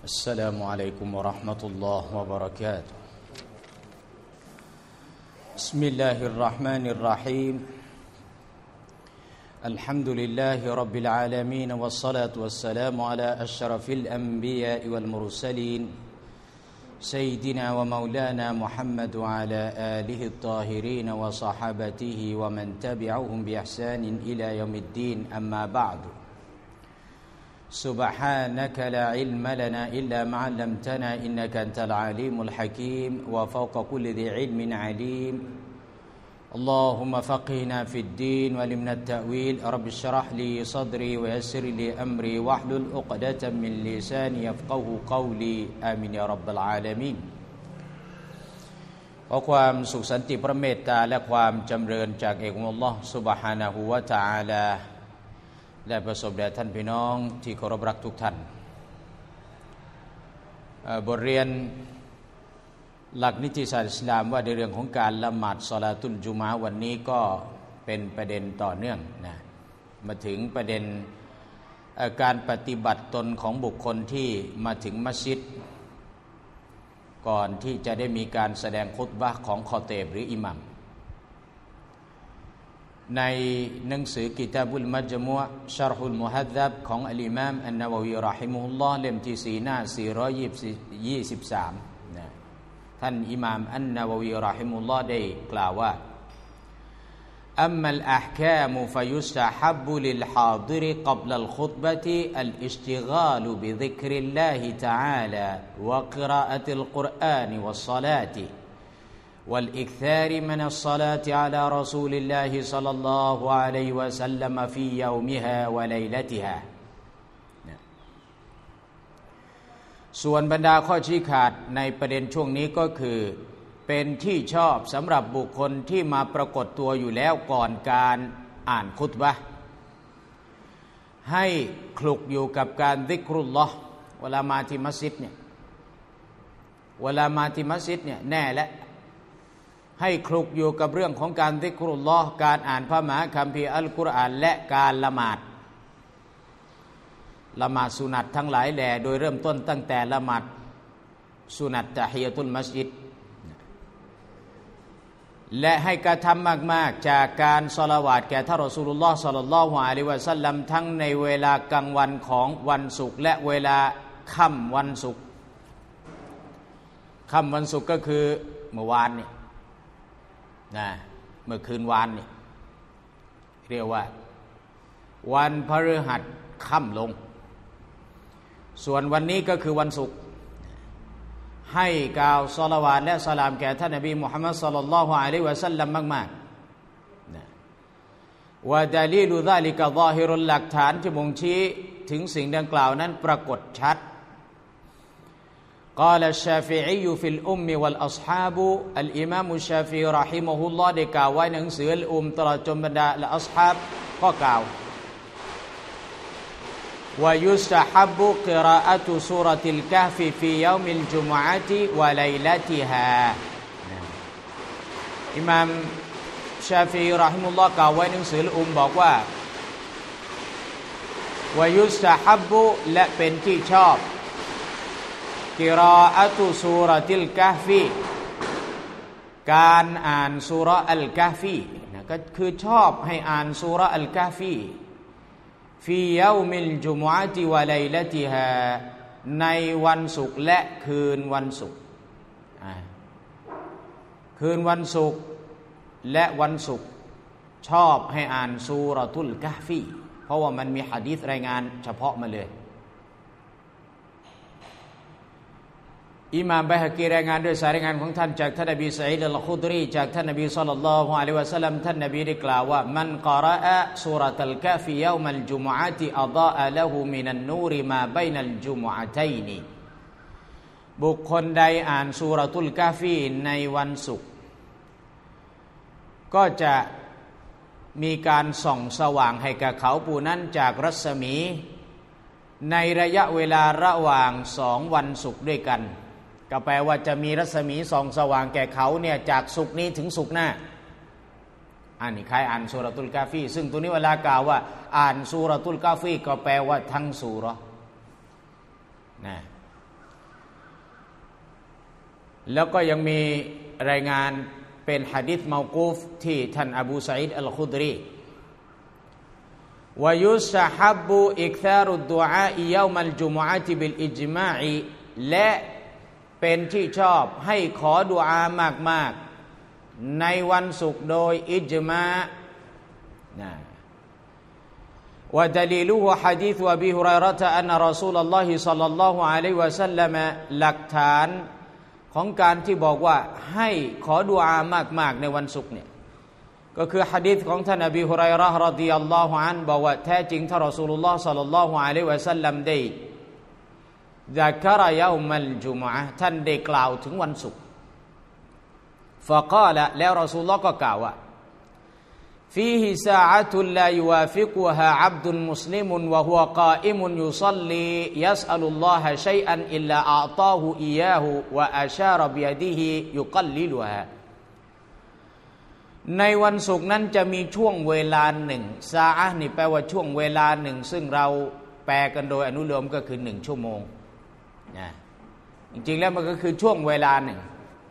السلام عليكم ورحمة الله وبركاته بسم الله الرحمن الرحيم الحمد لله رب العالمين والصلاة والسلام على أشرف الأنبياء والمرسلين سيدنا ومولانا محمد وعلى آله الطاهرين وصحابته ومن تبعهم بإحسان إلى يوم الدين أما بعد سبحانك لا علم لنا إلا ما علمتنا إنك أنت العليم الحكيم وفوق كل ذي علم عليم اللهم فقهنا في الدين وعلمنا التأويل رب اشرح لي صدري ويسر لي أمري واحلل عقدة من لساني يفقهوا قولي آمين يا رب العالمين ขอความสุขสันติพระเมตตาและความจำเริญจากเอกองค์อัลเลาะห์ซุบฮานะฮูวะตะอาลาและประสบแด่ท่านพี่น้องที่เคารพรักทุกท่านบทเรียนหลักนิติศาสตร์อิสลามว่าในเรื่องของการละหมาดศอลาตุลจุมอะห์วันนี้ก็เป็นประเด็นต่อเนื่องนะมาถึงประเด็นการปฏิบัติตนของบุคคลที่มาถึงมัสยิดก่อนที่จะได้มีการแสดงคุตบะห์ของคอเตบหรืออิหมัมในหนังสือกิตาบุลมัจมุอะห์ชะรฮุลมุฮัดซับของอัลอิมามอันนะวะวีเราะฮิมะฮุลลอฮ์เล่มที่4หน้า423นะท่านอิหม่ามอันนะวะวีเราะฮิมะฮุลลอฮ์ได้กล่าวว่าอัมมัลอะห์กามุฟะยุสตะฮับบลิลฮาฎิรกับลัลคุตบะติอัลอิชติฆาลบิซิกริลลาฮิตะอาลาวะกิรออะติลกุรอานวัศศอลาติوالإكثار من الصلاة على رسول الله صلى الله عليه وسلم في يومها وليلتها ส่วนบรรดาข้อชี้ขาดในประเด็นช่วงนี้ก็คือเป็นที่ชอบสำหรับบุคคลที่มาปรากฏตัวอยู่แล้วก่อนการอ่านคุตบะห์ให้คลุกอยู่กับการซิกรุลลอฮ์เวลามาที่มัสยิดเนี่ยแน่และให้คลุกอยู่กับเรื่องของการซิกรุลลอฮ์การอ่านพระมหาคัมภีร์อัลกุรอานและการละหมาดสุนัตทั้งหลายแหล่โดยเริ่มต้นตั้งแต่ละหมาดสุนัตตะฮิยะตุลมัสยิดและให้กระทำมากๆจากการศอลาวาตแก่ท่านรอซูลุลลอฮ์ศ็อลลัลลอฮุอะลัยฮิวะซัลลัมทั้งในเวลากลางวันของวันศุกร์และเวลาค่ำวันศุกร์ก็คือเมื่อวานเนี่ยนะเมื่อคืนวานนี่เรียกว่าวันพฤหัสค่ำลงส่วนวันนี้ก็คือวันศุกร์ให้กล่าวศอลาวาตและสลามแก่ท่านนบีมุฮัมมัดศ็อลลัลลอฮุอะลัยฮิวะซัลลัมมากๆนะวะดะลีลุซาลิกะซอฮิรุลหลักฐานที่บ่งชี้ถึงสิ่งดังกล่าวนั้นปรากฏชัดقال الشافعي في الأم والأصحاب الإمام الشافعي رحمه الله ได้กล่าวไว้ในหนังสืออัลอุมตลอดจนบรรดาและอัศฮาบก็กล่าวว่ายุสตะฮับกิรออะตุซูเราะติลกะฮฟิฟียอมิลจุมอะติวะไลละติฮาอิหม่ามชาฟิอีเราะฮิมะฮุลลอฮ์กล่าวไว้ในหนังสืออัลอุมบอกว่าวายุสตะฮับและเป็นที่ชอบกิรออะตุซูเราะติลกะฮฟิการอ่านซูเราะห์อัลกะฮฟีนะก็คือชอบให้อ่านซูเราะห์อัลกะฮฟีฟียอมิลจุมอะติวะไลละติฮาในวันศุกร์และคืนวันศุกร์คืนวันศุกร์และวันศุกร์ชอบให้อ่านซูเราะตุลกะฮฟีเพราะว่ามันมีหะดีษรายงานเฉพาะมาเลยอิหม่ามบัยฮะกีรายงานด้วยสายรายงานของท่านจากท่านนบีซะอีดอัลคุดรีจากท่านนบีศ็อลลัลลอฮุอะลัยฮิวะซัลลัมท่านนบีได้กล่าวว่ามันกอรออะซูเราะตัลกะฮฟิยอมัลจุมอะติอฎออะละฮูมินันนูริมาบัยนัลจุมอะตัยนีบุคคลใดอ่านซูเราะตุลกะฮฟีในวันศุกร์ก็จะมีการส่องสว่างให้กับเขาผู้นั้นจากรัศมีในระยะเวลาระหว่าง2วันศุกร์ด้วยกันก็แปลว่าจะมีรัศมีส่องสว่างแก่เขาเนี่ยจากศุกร์นี้ถึงศุกร์หน้าอันนี้ใครอ่านซูเราะตุลกะฮฟีซึ่งตัวนี้เวลากล่าวว่าอ่านซูเราะตุลกะฮฟีก็แปลว่าทั้งซูเราะห์นะแล้วก็ยังมีรายงานเป็นหะดีษเมากูฟที่ท่านอบูซะอีดอัลคุดรีวะยุสฮับบุอิกซารุดดุอาอิยอมัลจุมุอะติบิลอิจมาอิและเป็นที่ชอบให้ขอดุอามากๆในวันศุกร์โดยอิจมานะวะดะลีลุฮุหะดีษอบีฮุรอยเราะฮ์อันนะรอซูลุลลอฮิศ็อลลัลลอฮุอะลัยฮิวะซัลลัมหลักฐานของการที่บอกว่าให้ขอดุอามากๆในวันศุกร์เนี่ยก็คือหะดีษของท่านอบีฮุรอยเราะฮ์รอฎิยัลลอฮุอันฮุบอกว่าแท้จริงท่านรอซูลุลลอฮ์ศ็อลลัลลอฮุอะลัยฮิวะซัลลัมได้ซักรยอมัลจุมอะห์ท่านได้กล่าวถึงวันศุกร์ฟะกาละแล้วรอซูลุลลอฮ์ก็กล่าวว่าฟีฮิซาอะตุลลายุวาฟิกุฮาอับดุลมุสลิมุนวะฮุวะกาอิมุนยุศ็อลลียัสอะลุลลอฮะชัยอันอิลลาอะอตาฮูอิยาฮูวะอาชาระบิยะดิฮิยุกัลลิลุฮาในวันศุกร์นั้นจะมีช่วงเวลาหนึ่งซาอะห์นี่แปลว่าช่วงเวลาหนึ่งซึ่งเราแปลกันโดยอนุโลมก็คือ1ชั่วโมงนะจริงๆแล้วมันก็คือช่วงเวลาหนึ่ง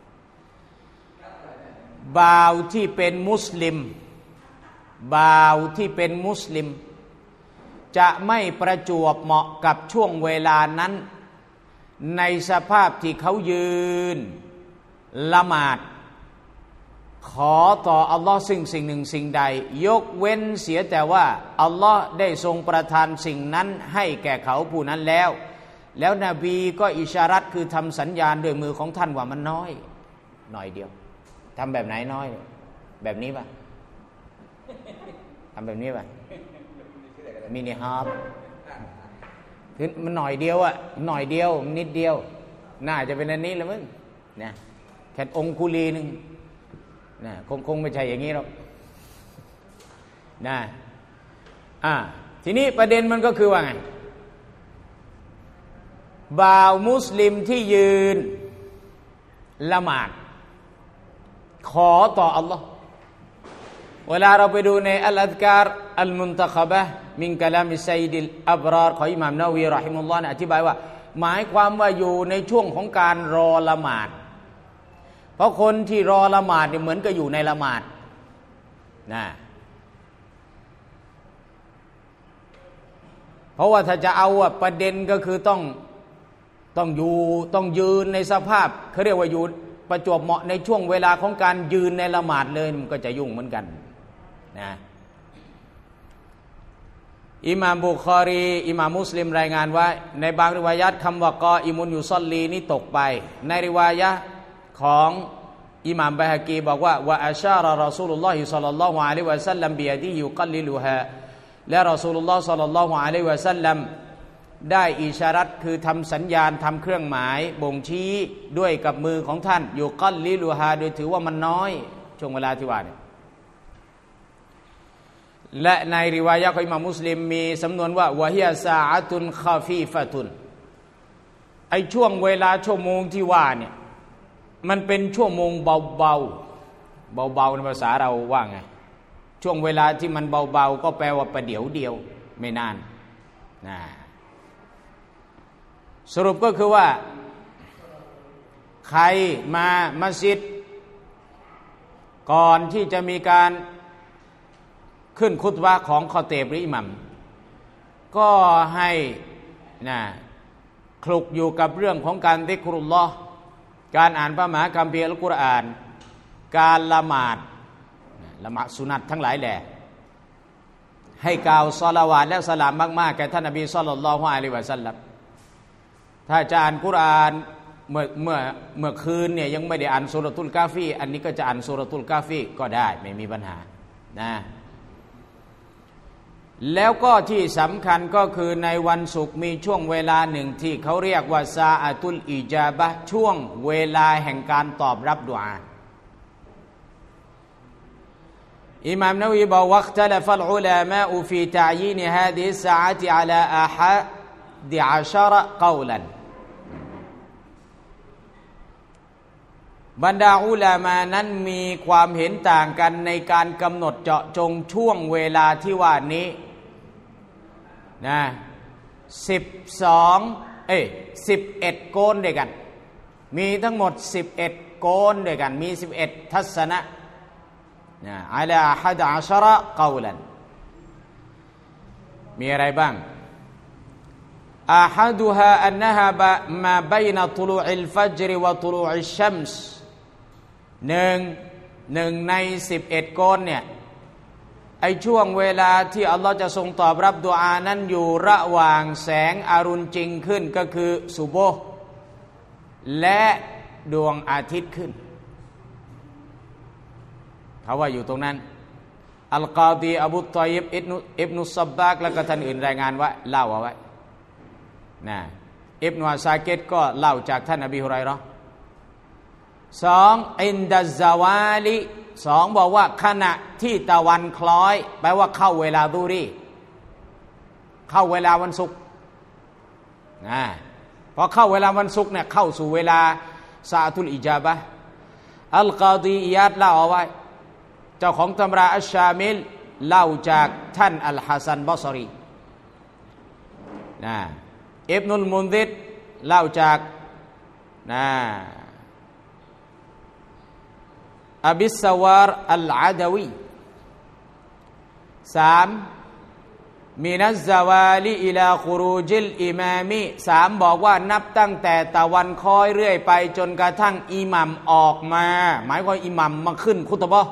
บ่าวที่เป็นมุสลิมบ่าวที่เป็นมุสลิมจะไม่ประจวบเหมาะกับช่วงเวลานั้นในสภาพที่เขายืนละหมาดขอต่ออัลลอฮ์สิ่งหนึ่งสิ่งใดยกเว้นเสียแต่ว่าอัลลอฮ์ได้ทรงประทานสิ่งนั้นให้แก่เขาผู้นั้นแล้วนบีก็อิชารัตคือทำสัญญาณด้วยมือของท่านว่ามันน้อยหน่อยเดียวทำแบบไหนน้อยแบบนี้ป่ะทำแบบนี้ป่ะมินิฮาร์คือมันหน่อยเดียวอะหน่อยเดียวนิดเดียวน่าจะเป็นอันนี้แหละมึงนะแค่องคุลีนึงนะคงไม่ใช่อย่างนี้หรอกนะทีนี้ประเด็นมันก็คือว่าไงบ่าวมุสลิมที่ยืนละหมาดขอต่ออัลลอฮ์เวลาเราไปดูในอัลอัซการอัลมุนตะคบะห์มินกะลามิซัยดิลอับรารของอิหม่ามนาวีเราะฮิมุลลอฮ์อธิบายว่าหมายความว่าอยู่ในช่วงของการรอละหมาดเพราะคนที่รอละหมาดเนี่ยเหมือนกับอยู่ในละหมาดนะเพราะว่าถ้าจะเอาประเด็นก็คือต้องยืนในสภาพเขาเรียกว่าอยู่ประจวบเหมาะในช่วงเวลาของการยืนในละหมาดเลยมันก็จะยุ่งเหมือนกันนะอิหม่ามบุคอรีอิหม่ามมุสลิมรายงานว่าในบางริวายะห์คำว่ากออิมุนยุศอลลีนี้ตกไปในริวายะห์ของอิหม่ามบัยฮะกีบอกว่าวะอาชาระรอซูลุลลอฮิศ็อลลัลลอฮุอะลัยฮิวะซัลลัมบิยะดิฮิยุกัลลิลุฮาและรอซูลุลลอฮ์ศ็อลลัลลอฮุอะลัยฮิวะซัลลัมได้อิชารัตคือทำสัญญาณทำเครื่องหมายบ่งชี้ด้วยกับมือของท่านยุกัลลิลุฮาโดยถือว่ามันน้อยช่วงเวลาที่ว่าเนี่ยและในริวายะห์ของอิหม่ามมุสลิมมีสำนวนว่าวะฮิยะซาอะตุนคอฟีฟะตุนไอช่วงเวลาชั่วโมงที่ว่าเนี่ยมันเป็นชั่วโมงเบาในภาษาเราว่าไงช่วงเวลาที่มันเบาๆก็แปลว่าประเดี๋ยวเดียวไม่นานนะสรุปก็คือว่าใครมามัสยิดก่อนที่จะมีการขึ้นคุตบะห์ของคอเตบหรืออิหมัมก็ให้คลุกอยู่กับเรื่องของการซิกรุลลอฮ์การอ่านพระมหาคัมภีร์อัลกุรอานการละหมาดสุนัตทั้งหลายแหละให้กล่าวศอลาวาตและสลามมากๆแก่ท่านนบีศ็อลลัลลอฮุอะลัยฮิวะซัลลัมถ้าจะอ่านกุรอานเมื่อคืนเนี่ยยังไม่ได้อ่านซูเราะตุลกาฟีอันนี้ก็จะอ่านซูเราะตุลกาฟีก็ได้ไม่มีปัญหานะแล้วก็ที่สำคัญก็คือในวันศุกร์มีช่วงเวลาหนึ่งที่เขาเรียกว่าซาอะตุลอิจาบะห์ช่วงเวลาแห่งการตอบรับดุอาอิหม่ามนะวีบอกวักตะละฟัลอุลามะอฟีตะยีนฮาดิฮิสซาอะติอะลาอะฮะดิอะชะเราะกอลันบรรดาอุลามะนั้นมีความเห็นต่างกันในการกำหนดเจาะจงช่วงเวลาที่ว่านี้นะ11 โกนด้วยกันมีทั้งหมด11โกนด้วยกันมี11ทัศนะอะลา11กอลันมีอะไรบ้างأحدها أنها ما بين طلوع الفجر وطلوع الشمس หนึ่งใน11โกนเนี่ยไอช่วงเวลาที่อัลลอฮ์จะทรงตอบรับดุอานั้นอยู่ระหว่างแสงอรุณจริงขึ้นก็คือซุบฮ์และดวงอาทิตย์ขึ้นเขาว่าอยู่ตรงนั้นอัลกอดีอบูตอยบอิบนุซับบากและก็ท่านอื่นรายงานว่าเล่าเอาไว้นะอิบนุอาซากิรก็เล่าจากท่านอบีฮุไรเราะห์สองอินดัซซาวาลิสองบอกว่าขณะที่ตะวันคล้อยแปลว่าเข้าเวลาดูรีเข้าเวลาวันศุกร์พอเข้าเวลาวันศุกร์เนี่ยเข้าสู่เวลาซาตุลอิจาบะห์อัลกอดีอิยาดเล่าเอาไว้เจ้าของตำราอัชชามิลเล่าจากท่านอัลฮัสซันบอศรีอิบนุลมุนซิรเล่าจากอบิสซาวาร์อัลอาดาวีสามมินัซซาวาลีอิลาคุรูจิลอิมามีสามบอกว่านับตั้งแต่ตะวันคล้อยเรื่อยไปจนกระทั่งอิหมัมออกมาหมายความอิหมัมมาขึ้นคุตบะห์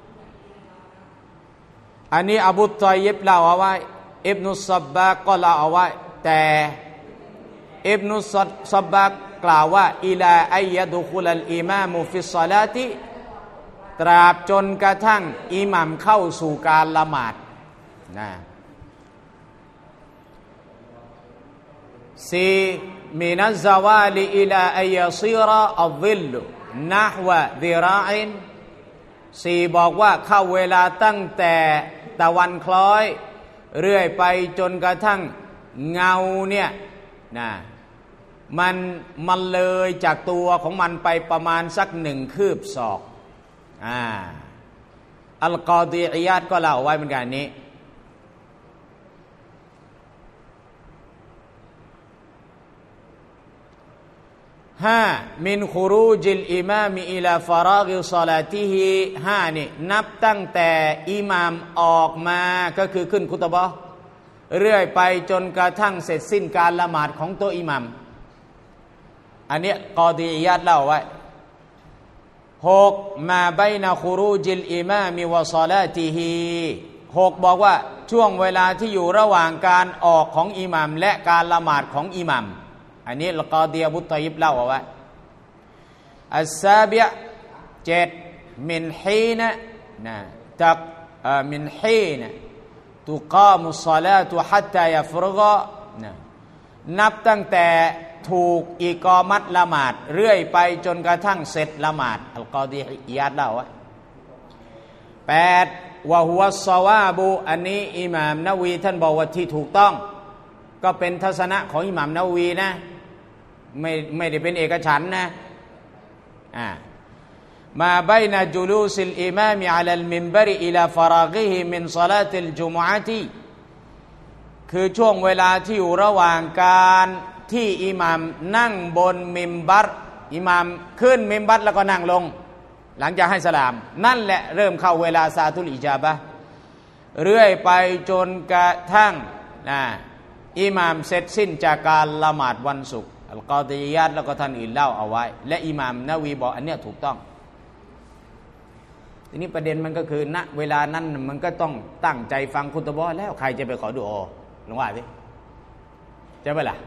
อันนี้อบูตอยบเล่าเอาไว้อิบนุซับบากก็เล่าเอาไว้แต่อิบนุซับบากกล่าวว่าอิลาอัยยะดุคุลัลอิมามุฟิศศอลาติตราบจนกระทั่งอิหมัมเข้าสู่การละหมาดสี่มินัซซาวาลิอิลาอัยยะซีรอัลซิลนะฮวะซิราอินสี่บอกว่าเข้าเวลาตั้งแต่ตะวันคล้อยเรื่อยไปจนกระทั่งเงาเนี่ยมันเลยจากตัวของมันไปประมาณสัก1 คืบศอกอัลกอดีอิยาดก็เล่าไว้เหมือนกันนี้ห้ามินคุรูจิลอิมามอิลาฟารากิศอลาติฮิห้านี่นับตั้งแต่อิหม่ามออกมาก็คือขึ้นคุตบะห์เรื่อยไปจนกระทั่งเสร็จสิ้นการละหมาดของตัวอิหม่ามอันนี้กอดีอิยาดเล่าไว้หกมาบัยนะคุรูจิลอิมามวะศอลาติฮิหกบอกว่าช่วงเวลาที่อยู่ระหว่างการออกของอิหม่ามและการละหมาดของอิหม่ามอันนี้อัลกอดีอบูตอยบเล่าเอาไว้อัสซาบิะเจ็ดมินฮีนะมินฮีนะตุกามุศศอลาตุฮัตตายัฟรุกะนับตั้งแต่ถูกอิกอมัตละหมาดเรื่อยไปจนกระทั่งเสร็จละหมาดอัลกอดีอิยาดเล่าไว้แปดวะฮุวัสซอวาบุอันนี้อิหม่ามนะวีท่านบอกว่าที่ถูกต้องก็เป็นทัศนะของอิหม่ามนะวีนะไม่ได้เป็นเอกฉันท์นะมาบัยนะจุลูซิลอิมามอะลัลมินบรอิลาฟารากิฮิมินศอลาติลจุมอะติคือช่วงเวลาที่อยู่ระหว่างการที่อิหม่ามนั่งบนมิมบัรอิหม่ามขึ้นมิมบัรแล้วก็นั่งลงหลังจากให้สลามนั่นแหละเริ่มเข้าเวลาซาตุลอิจาบะห์เรื่อยไปจนกระทั่งอิหม่ามเสร็จสิ้นจากการละหมาดวันศุกร์อัลกอดีอิยาดแล้วก็ท่านอื่นเล่าเอาไว้และอิหม่ามนะวีบอกอันเนี้ยถูกต้องทีนี้ประเด็นมันก็คือณเวลานั้นมันก็ต้องตั้งใจฟังคุตบะห์แล้วใครจะไปขอดุอาลองว่าสิใช่ไหมล่ะ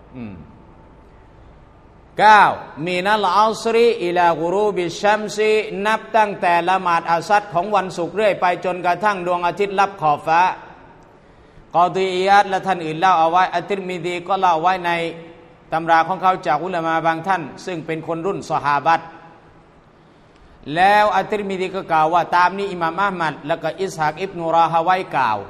9มีนัลอัศรีอิลากุรูบิชัมซีนับตั้งแต่ละหมาดอัสรของวันศุกร์เรื่อยไปจนกระทั่งดวงอาทิตย์ลับขอบฟ้ากอดีอิยาดและท่านอื่นเล่าเอาไว้อัตติรมิซีก็เล่าไว้ในตำราของเขาจากอุลามะบางท่านซึ่งเป็นคนรุ่นซอฮาบะห์แล้วอัตติรมิซีก็กล่าวว่าตามนี้อิหม่ามอะห์มัดและก็อิสฮากอิบนุราฮะวัยกล่าว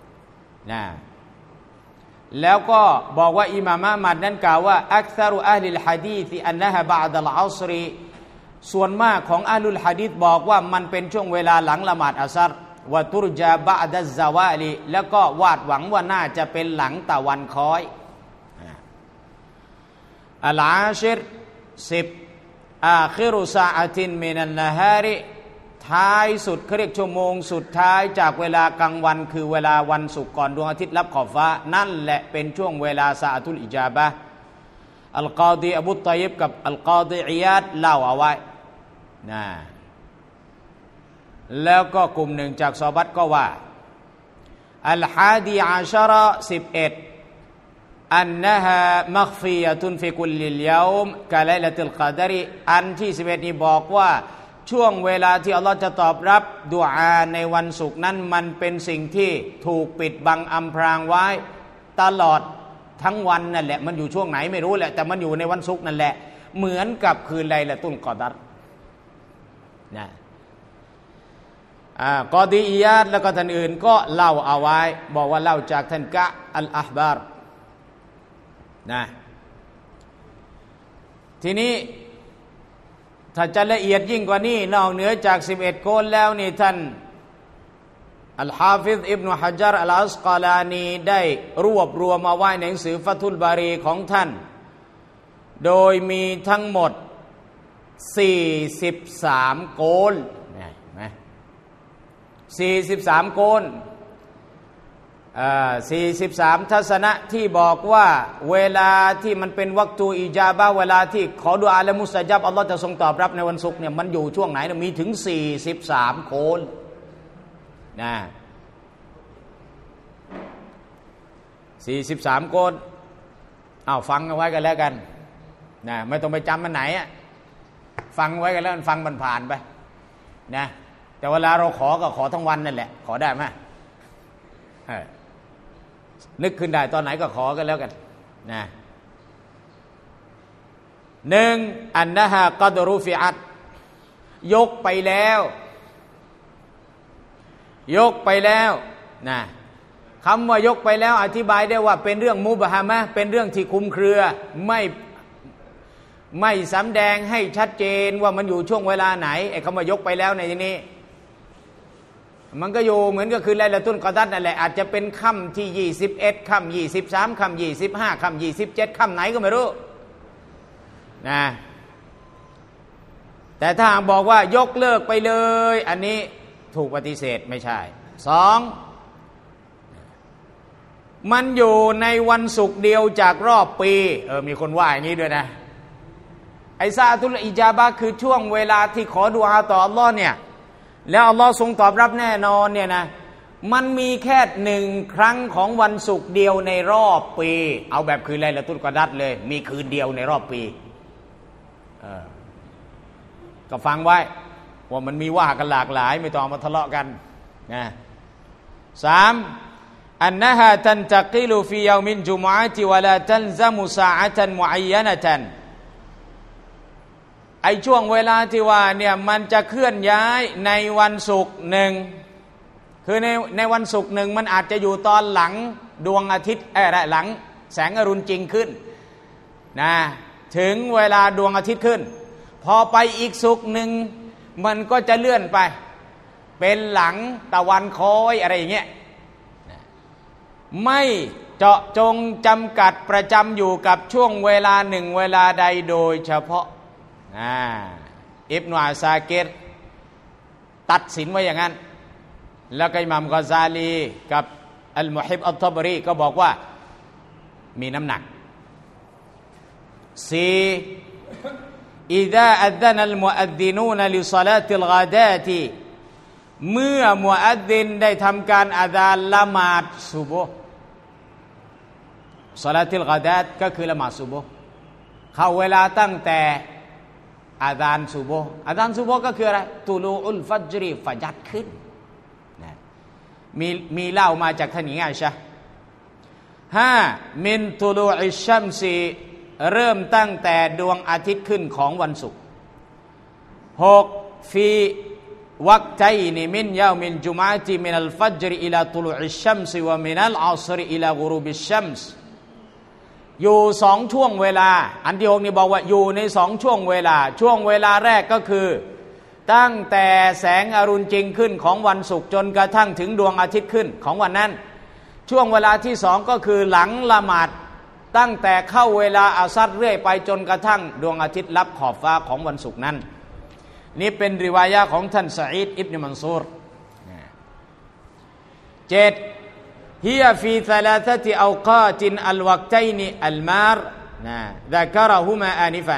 แล้วก็บอกว่าอิหม่ามอะห์มัดนั้นกล่าวว่าอักษรุอะห์ลิลหะดีษอันนะฮะบะอดัลอัศรส่วนมากของอะห์ลุลหะดีษบอกว่ามันเป็นช่วงเวลาหลังละหมาดอัสรวะตุรจาบะอดัซซาวาลิแล้วก็วาดหวังว่าน่าจะเป็นหลังตะวันคล้อยอัลอาชิร10 อาคิรุซาอะตินมินันนะฮาริท้ายสุดเขาเรียกชั่วโมงสุดท้ายจากเวลากลางวันคือเวลาวันศุกร์ก่อนดวงอาทิตย์ลับขอบฟ้านั่นแหละเป็นช่วงเวลาซาอะตุลอิจาบะห์อัลกอดีอบูฏอยบกับอัลกอดีอิยาดเล่าเอาไว้นะแล้วก็กลุ่มหนึ่งจากซอฮาบะห์ก็ว่าอัลฮาดีอาชะเราะห์11อันนะฮะมัฆฟิยะตุนฟิกุลลิลยอมกะไลละตุลกอดรอันที่11นี้บอกว่าช่วงเวลาที่อัลลอฮ์จะตอบรับดุอาในวันศุกร์นั้นมันเป็นสิ่งที่ถูกปิดบังอำพรางไว้ตลอดทั้งวันนั่นแหละมันอยู่ช่วงไหนไม่รู้แหละแต่มันอยู่ในวันศุกร์นั่นแหละเหมือนกับคืนไลละตุลกอดรนะกอดีอียาดแล้วก็ท่านอื่นก็เล่าเอาไว้บอกว่าเล่าจากท่านกะอัลอะห์บาร์นะทีนี้ถ้าจะละเอียดยิ่งกว่านี้นอกเหนือจาก11คนแล้วนี่ท่านอัลฮาฟิซอิบนุฮะญัรอัลอัสกอลานีได้รวบรวมมาไว้ในหนังสือฟัตุลบารีของท่านโดยมีทั้งหมด43โกลนะ43โกล43ทัศนะที่บอกว่าเวลาที่มันเป็นวักตูอิจาบะห์เวลาที่ขอดุอาและมุสตะญับอัลลอฮ์จะทรงตอบรับในวันศุกร์เนี่ยมันอยู่ช่วงไหนมีถึง43โกลนะ43โกลฟังเอาไว้กันแล้วกันนะไม่ต้องไปจำมันไหนอ่ะฟังไว้กันแล้วฟังมันผ่านไปนะแต่เวลาเราขอก็ขอทั้งวันนั่นแหละขอได้ไหมนึกขึ้นได้ตอนไหนก็ขอกันแล้วกันนะหนึ่งอันนะฮะกอดรุฟิอัตยกไปแล้วนะคำว่ายกไปแล้วอธิบายได้ว่าเป็นเรื่องมุบฮามะห์เป็นเรื่องที่คลุมเครือไม่สำแดงให้ชัดเจนว่ามันอยู่ช่วงเวลาไหนไอ้คำว่ายกไปแล้วในที่นี้มันก็อยู่เหมือนก็คือไลละตุลกอดรนั่นแหละอาจจะเป็นค่ำที่21ค่ำ23ค่ำ25ค่ำ27ค่ำไหนก็ไม่รู้นะแต่ถ้าหากบอกว่ายกเลิกไปเลยอันนี้ถูกปฏิเสธไม่ใช่2มันอยู่ในวันศุกร์เดียวจากรอบปีมีคนว่าอย่างนี้ด้วยนะไอ้ซาอะตุลอิจาบะห์คือช่วงเวลาที่ขอดุอาต่ออัลเลาะห์เนี่ยแล้วอัลลอฮ์ทรงตอบรับแน่นอนเนี่ยนะมันมีแค่1ครั้งของวันศุกร์เดียวในรอบปีเอาแบบคืนไลละตุลกอดรเลยมีคืนเดียวในรอบปีก็ฟังไว้ว่ามันมีว่ากันหลากหลายไม่ต้องมาทะเลาะกันนะ3อันนะฮะตันตะกิลุฟียอมินจุมอะติวะลาตันซะมุซาอะตันมุอัยยะนะตันไอ้ช่วงเวลาที่ว่าเนี่ยมันจะเคลื่อนย้ายในวันศุกร์หนึ่งคือในวันศุกร์หนึ่งมันอาจจะอยู่ตอนหลังดวงอาทิตย์หลังแสงอรุณจริงขึ้นนะถึงเวลาดวงอาทิตย์ขึ้นพอไปอีกศุกร์หนึ่งมันก็จะเลื่อนไปเป็นหลังตะวันคอยอะไรอย่างเงี้ยไม่เจาะจงจำกัดประจำอยู่กับช่วงเวลาหนึ่งเวลาใดโดยเฉพาะอิบนุอาซากิรตัดสินไว้อย่างนั้นแล้วก็อิหม่ามกอซาลีกับอัลมุฮิบอัตตะบรีก็บอกว่ามีน้ำหนัก4อิซาอัซนะอัลมุอัซซินูนลิศอลาติลกอดาติเมื่อมุอัซซินได้ทำการอาซานละหมาดซุบฮ์ศอลาติลกอดาตก็คือละหมาดซุบฮ์เข้าเวลาตั้งแต่อาซานซุบฮ์ก็คืออะไรตุลูอุลฟัจรีฟัจัดขึ้นนะมีเล่ามาจากท่านหญิงอาอิชะห์5มินตุลูอิชชัมซีเริ่มตั้งแต่ดวงอาทิตย์ขึ้นของวันศุกร์6ฟีวักไตนิมินยามินจุมอะติมินัลฟัจรอิลาตุลูอิชชัมซีวะมินัลอัศรอิลากุรูบิชชัมส์อยู่2ช่วงเวลาอันที่6นี่บอกว่าอยู่ใน2ช่วงเวลาแรกก็คือตั้งแต่แสงอรุณจริงขึ้นของวันศุกร์จนกระทั่งถึงดวงอาทิตย์ขึ้นของวันนั้นช่วงเวลาที่2ก็คือหลังละหมาดตั้งแต่เข้าเวลาอาซัรเรื่อยไปจนกระทั่งดวงอาทิตย์ลับขอบฟ้าของวันศุกร์นั้นนี่เป็นริวายะห์ของท่านซะอีดอิบนุมันซูร7ฮิยะฟีซะลาซะติเอากาตินอัลวักตัยนอัลมาร์ذكرهما آنفا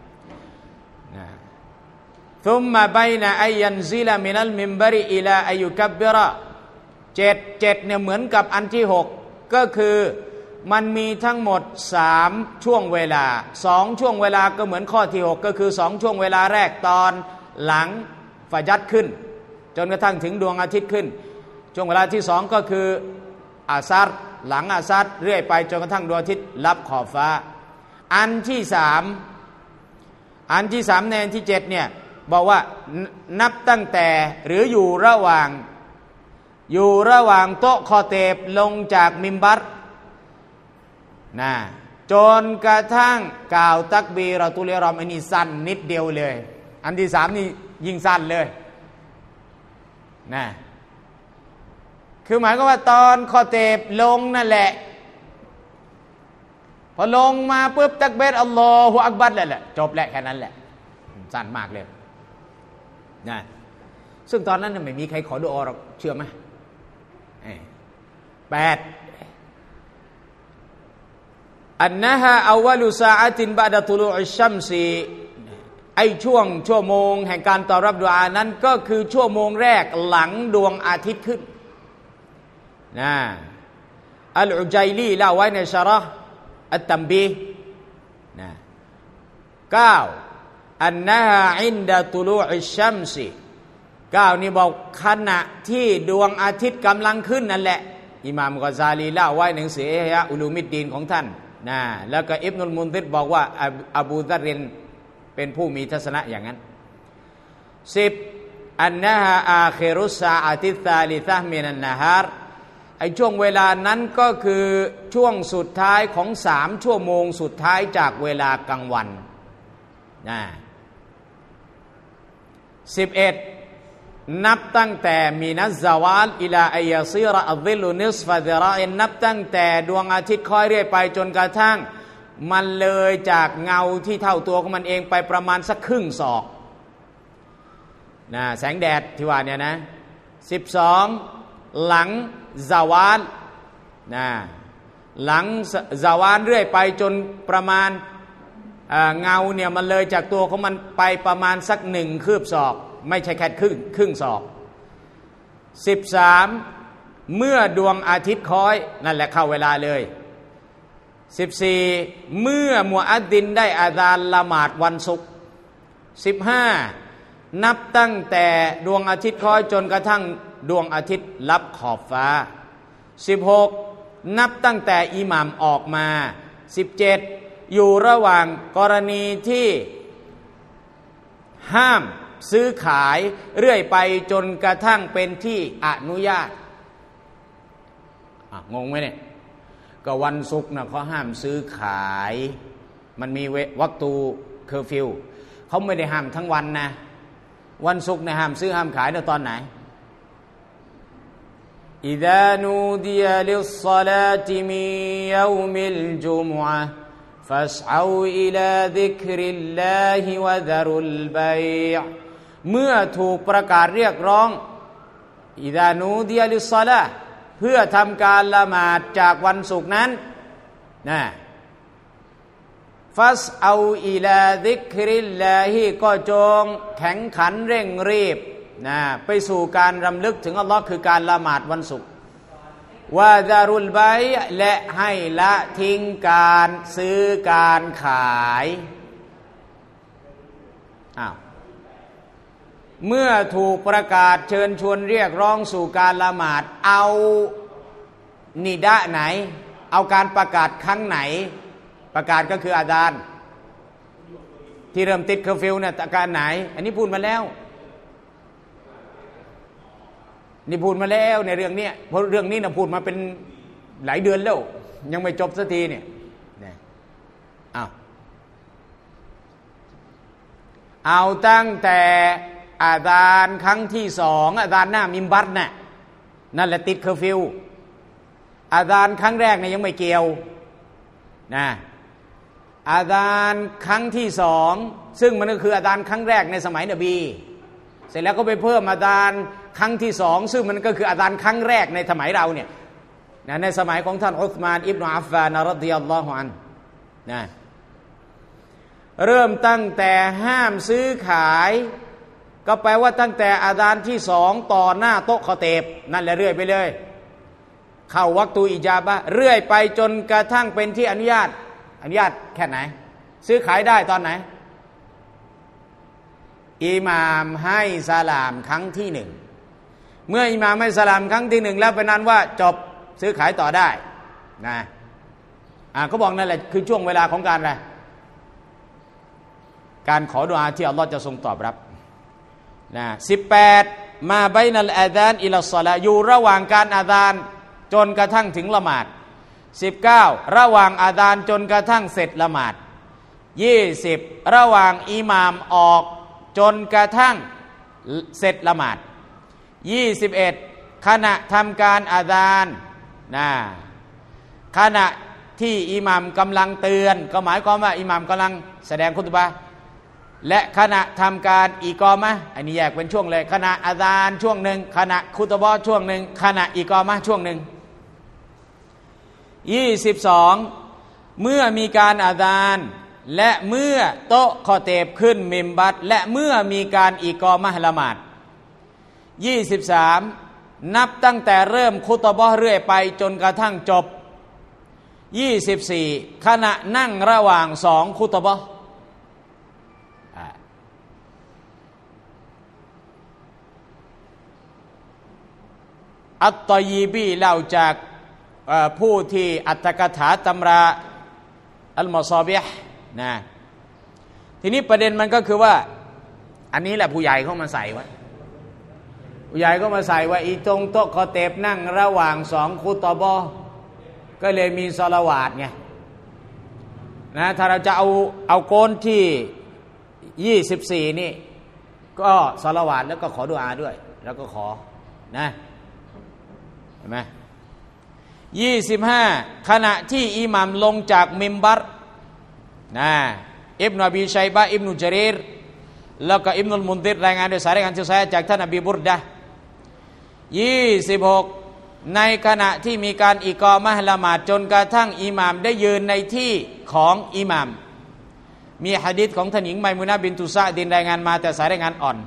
ثم بين أن ينزل من المنبر إلى أن يكبر 7เนี่ยเหมือนกับอันที่6ก็คือมันมีทั้งหมด3ช่วงเวลา2ช่วงเวลาก็เหมือนข้อที่6ก็คือ2ช่วงเวลาแรกตอนหลังฟะญัรขึ้นจนกระทั่งถึงดวงอาทิตย์ขึ้นช่วงเวลาที่2ก็คืออาซัรหลังอาซัรเรื่อยไปจนกระทั่งดวงอาทิตย์ลับขอบฟ้าอันที่3ในอันที่7เนี่ยบอกว่านับตั้งแต่หรืออยู่ระหว่างโต๊ะคอเตบลงจากมิมบัรนะจนกระทั่งกล่าวตักบีเราตุลรอมอันนี้สั้นนิดเดียวเลยอันที่3นี่ยิ่งสั้นเลยนะคือหมายก็ว่าตอนคอเตบลงนั่นแหละพอลงมาปุ๊บตักบีรอัลลอฮุอักบัรแล้วแหละจบแล้วแค่นั้นแหละสั้นมากเลยนะซึ่งตอนนั้นไม่มีใครขอดุอาหรอกเชื่อไหม8อันนะฮะอาวลุซาอะตินบะดะตุลูอิชชัมซีไอชั่วโมงแห่งการตอบรับดุอานั้นก็คือชั่วโมงแรกหลังดวงอาทิตย์ขึ้นนะอัลอุจัยลีเล่าไว้ในชะเราะห์อัตตัมบีนะ9อันนะฮะอินดะตุลูอิชชัมซี9นี่บอกขณะที่ดวงอาทิตย์กำลังขึ้นนั่นแหละอิหม่ามกอซาลีเล่าไว้ในหนังสืออิฮยาอุลูมิดดีนของท่านนะแล้วก็อิบนุลมุนซิรบอกว่าอบูซัรรินเป็นผู้มีทัศนะอย่างนั้น10อันนะฮะอาคิรุสซาอะติซาลิซะฮ์มินันนะฮาร์ไอ้ช่วงเวลานั้นก็คือช่วงสุดท้ายของ3ชั่วโมงสุดท้ายจากเวลากลางวันนะ11นับตั้งแต่มินัซซาวาลอิลาอัยยาซีรอัลซิลลุนิสฟะซิราอินนับตั้งแต่ดวงอาทิตย์ค่อยเรื่อยไปจนกระทั่งมันเลยจากเงาที่เท่าตัวของมันเองไปประมาณสักครึ่งศอกนะแสงแดดที่ว่าเนี่ยนะ12หลังซาวาลนะหลังซาวาลเรื่อยไปจนประมาณเงาเนี่ยมันเลยจากตัวของมันไปประมาณสัก1คืบศอกไม่ใช่แค่ครึ่งศอก13เมื่อดวงอาทิตย์ค้อยนั่นแหละเข้าเวลาเลย14เมื่อมุอัดดินได้อาซานละหมาดวันศุกร์15นับตั้งแต่ดวงอาทิตย์ค้อยจนกระทั่งดวงอาทิตย์ลับขอบฟ้า16นับตั้งแต่อิหม่ามออกมา17อยู่ระหว่างกรณีที่ห้ามซื้อขายเรื่อยไปจนกระทั่งเป็นที่อนุญาตงงไหมเนี่ยก็วันศุกร์นะเขาห้ามซื้อขายมันมีวักตูเคอร์ฟิวเขาไม่ได้ห้ามทั้งวันนะวันศุกร์เนี่ยห้ามซื้อห้ามขายในตอนไหนอิซานูดิยะลิศศอลาติมิยอมิลจุมุอะห์فاسعوا إلى ذكر الله وذروا البيع เมื่อถูกประกาศเรียกร้องอิซานูดิยะลิศศอลาเพื่อทำการละหมาดจากวันศุกร์นั้นนะฟัสเอาอิลาซิกริลลาฮิก็จงแข็งขันเร่งรีบนะไปสู่การรำลึกถึงอัลลอฮ์คือการละหมาดวันศุกร์วะซารุลบัยและให้ละทิ้งการซื้อการขายเมื่อถูกประกาศเชิญชวนเรียกร้องสู่การละหมาดเอานิดะไหนเอาการประกาศครั้งไหนประกาศก็คืออาซานที่เริ่มติดเคอร์ฟิวเนี่ยการไหนอันนี้พูดมาแล้วนี่พูดมาแล้วในเรื่องนี้เพราะเรื่องนี้นะพูดมาเป็นหลายเดือนแล้วยังไม่จบสักทีเนี่ยเอาตั้งแต่อาซานครั้งที่2อาซานหน้ามิมบัรน่ะนั่นแหละติดเคอร์ฟิวอาซานครั้งแรกเนี่ยยังไม่เกี่ยวนะอาซานครั้งที่สองซึ่งมันก็คืออาซานครั้งแรกในสมัยนบีเสร็จแล้วก็ไปเพิ่มอาซานครั้งที่สองซึ่งมันก็คืออาซานครั้งแรกในสมัยเราเนี่ยนะในสมัยของท่านอุสมานอิบนุอัฟฟานรอฎิยัลลอฮุอันฮุนะเริ่มตั้งแต่ห้ามซื้อขายก็แปลว่าตั้งแต่อาซานที่สองต่อหน้าโต๊ะคอเตบนั่นแหละเรื่อยไปเลยเข้าวักตูอิจาบะห์เรื่อยไปจนกระทั่งเป็นที่อนุญาตแค่ไหนซื้อขายได้ตอนไหนอิหม่ามให้สลามครั้งที่หนึ่งเมื่ออิหม่ามให้สลามครั้งที่หนึ่งแล้วเป็นนั้นว่าจบซื้อขายต่อได้นะเขาบอกนั่นแหละคือช่วงเวลาของการอะไรการขอดุอาที่อัลลอฮ์จะทรงตอบรับนะ18มาบัยนัลอาซานอิลัสศอลาอยู่ระหว่างการอาซานจนกระทั่งถึงละหมาด19ระหว่างอาซานจนกระทั่งเสร็จละหมาด20ระหว่างอิหม่ามออกจนกระทั่งเสร็จละหมาด21ขณะทำการอาซานนะขณะที่อิหม่ามกำลังเตือนก็หมายความว่าอิหม่ามกำลังแสดงคุตบะห์และขณะทำการอิกอมะห์อันนี้แยกเป็นช่วงเลยขณะอาซานช่วงหนึ่งขณะคุตบะห์ช่วงหนึ่งขณะอิกอมะห์ช่วงหนึ่ง22เมื่อมีการอาซานและเมื่อโต๊ะคอเตบขึ้นมิมบัตและเมื่อมีการอิกอมะห์ละหมาด23นับตั้งแต่เริ่มคุตบะห์เรื่อยไปจนกระทั่งจบ24ขณะนั่งระหว่างสองคุตบะห์อัตตอยีบีเล่าจากผู้ที่อัตถกถาตำราอัลมอซอบิห์นะทีนี้ประเด็นมันก็คือว่าอันนี้แหละผู้ใหญ่เข้ามาใส่ไว้ผู้ใหญ่ก็มาใส่ว่าอีตรงโต๊ะคอเตบนั่งระหว่างสองคุตบะห์ก็เลยมีศอลาวาตไงนะถ้าเราจะเอาโกนที่24นี่ก็ศอลาวาตแล้วก็ขอดุอาด้วยแล้วก็ขอนะเห็นไหม25ขณะที่อิหมัมลงจากมิมบัรนะอิบนุอบีชัยบะห์อิบนุจารีรแล้วก็อิบนุลมุนซิรรายงานโดยสายรายงานที่สายจากท่านอบีบุรดะห์26ในขณะที่มีการอิกอมะห์ละหมาดจนกระทั่งอิหม่ามได้ยืนในที่ของอิหม่ามมีหะดีษของท่านหญิงไมมูนะห์บินตุซะดินรายงานมาแต่สายรายงานอ่อน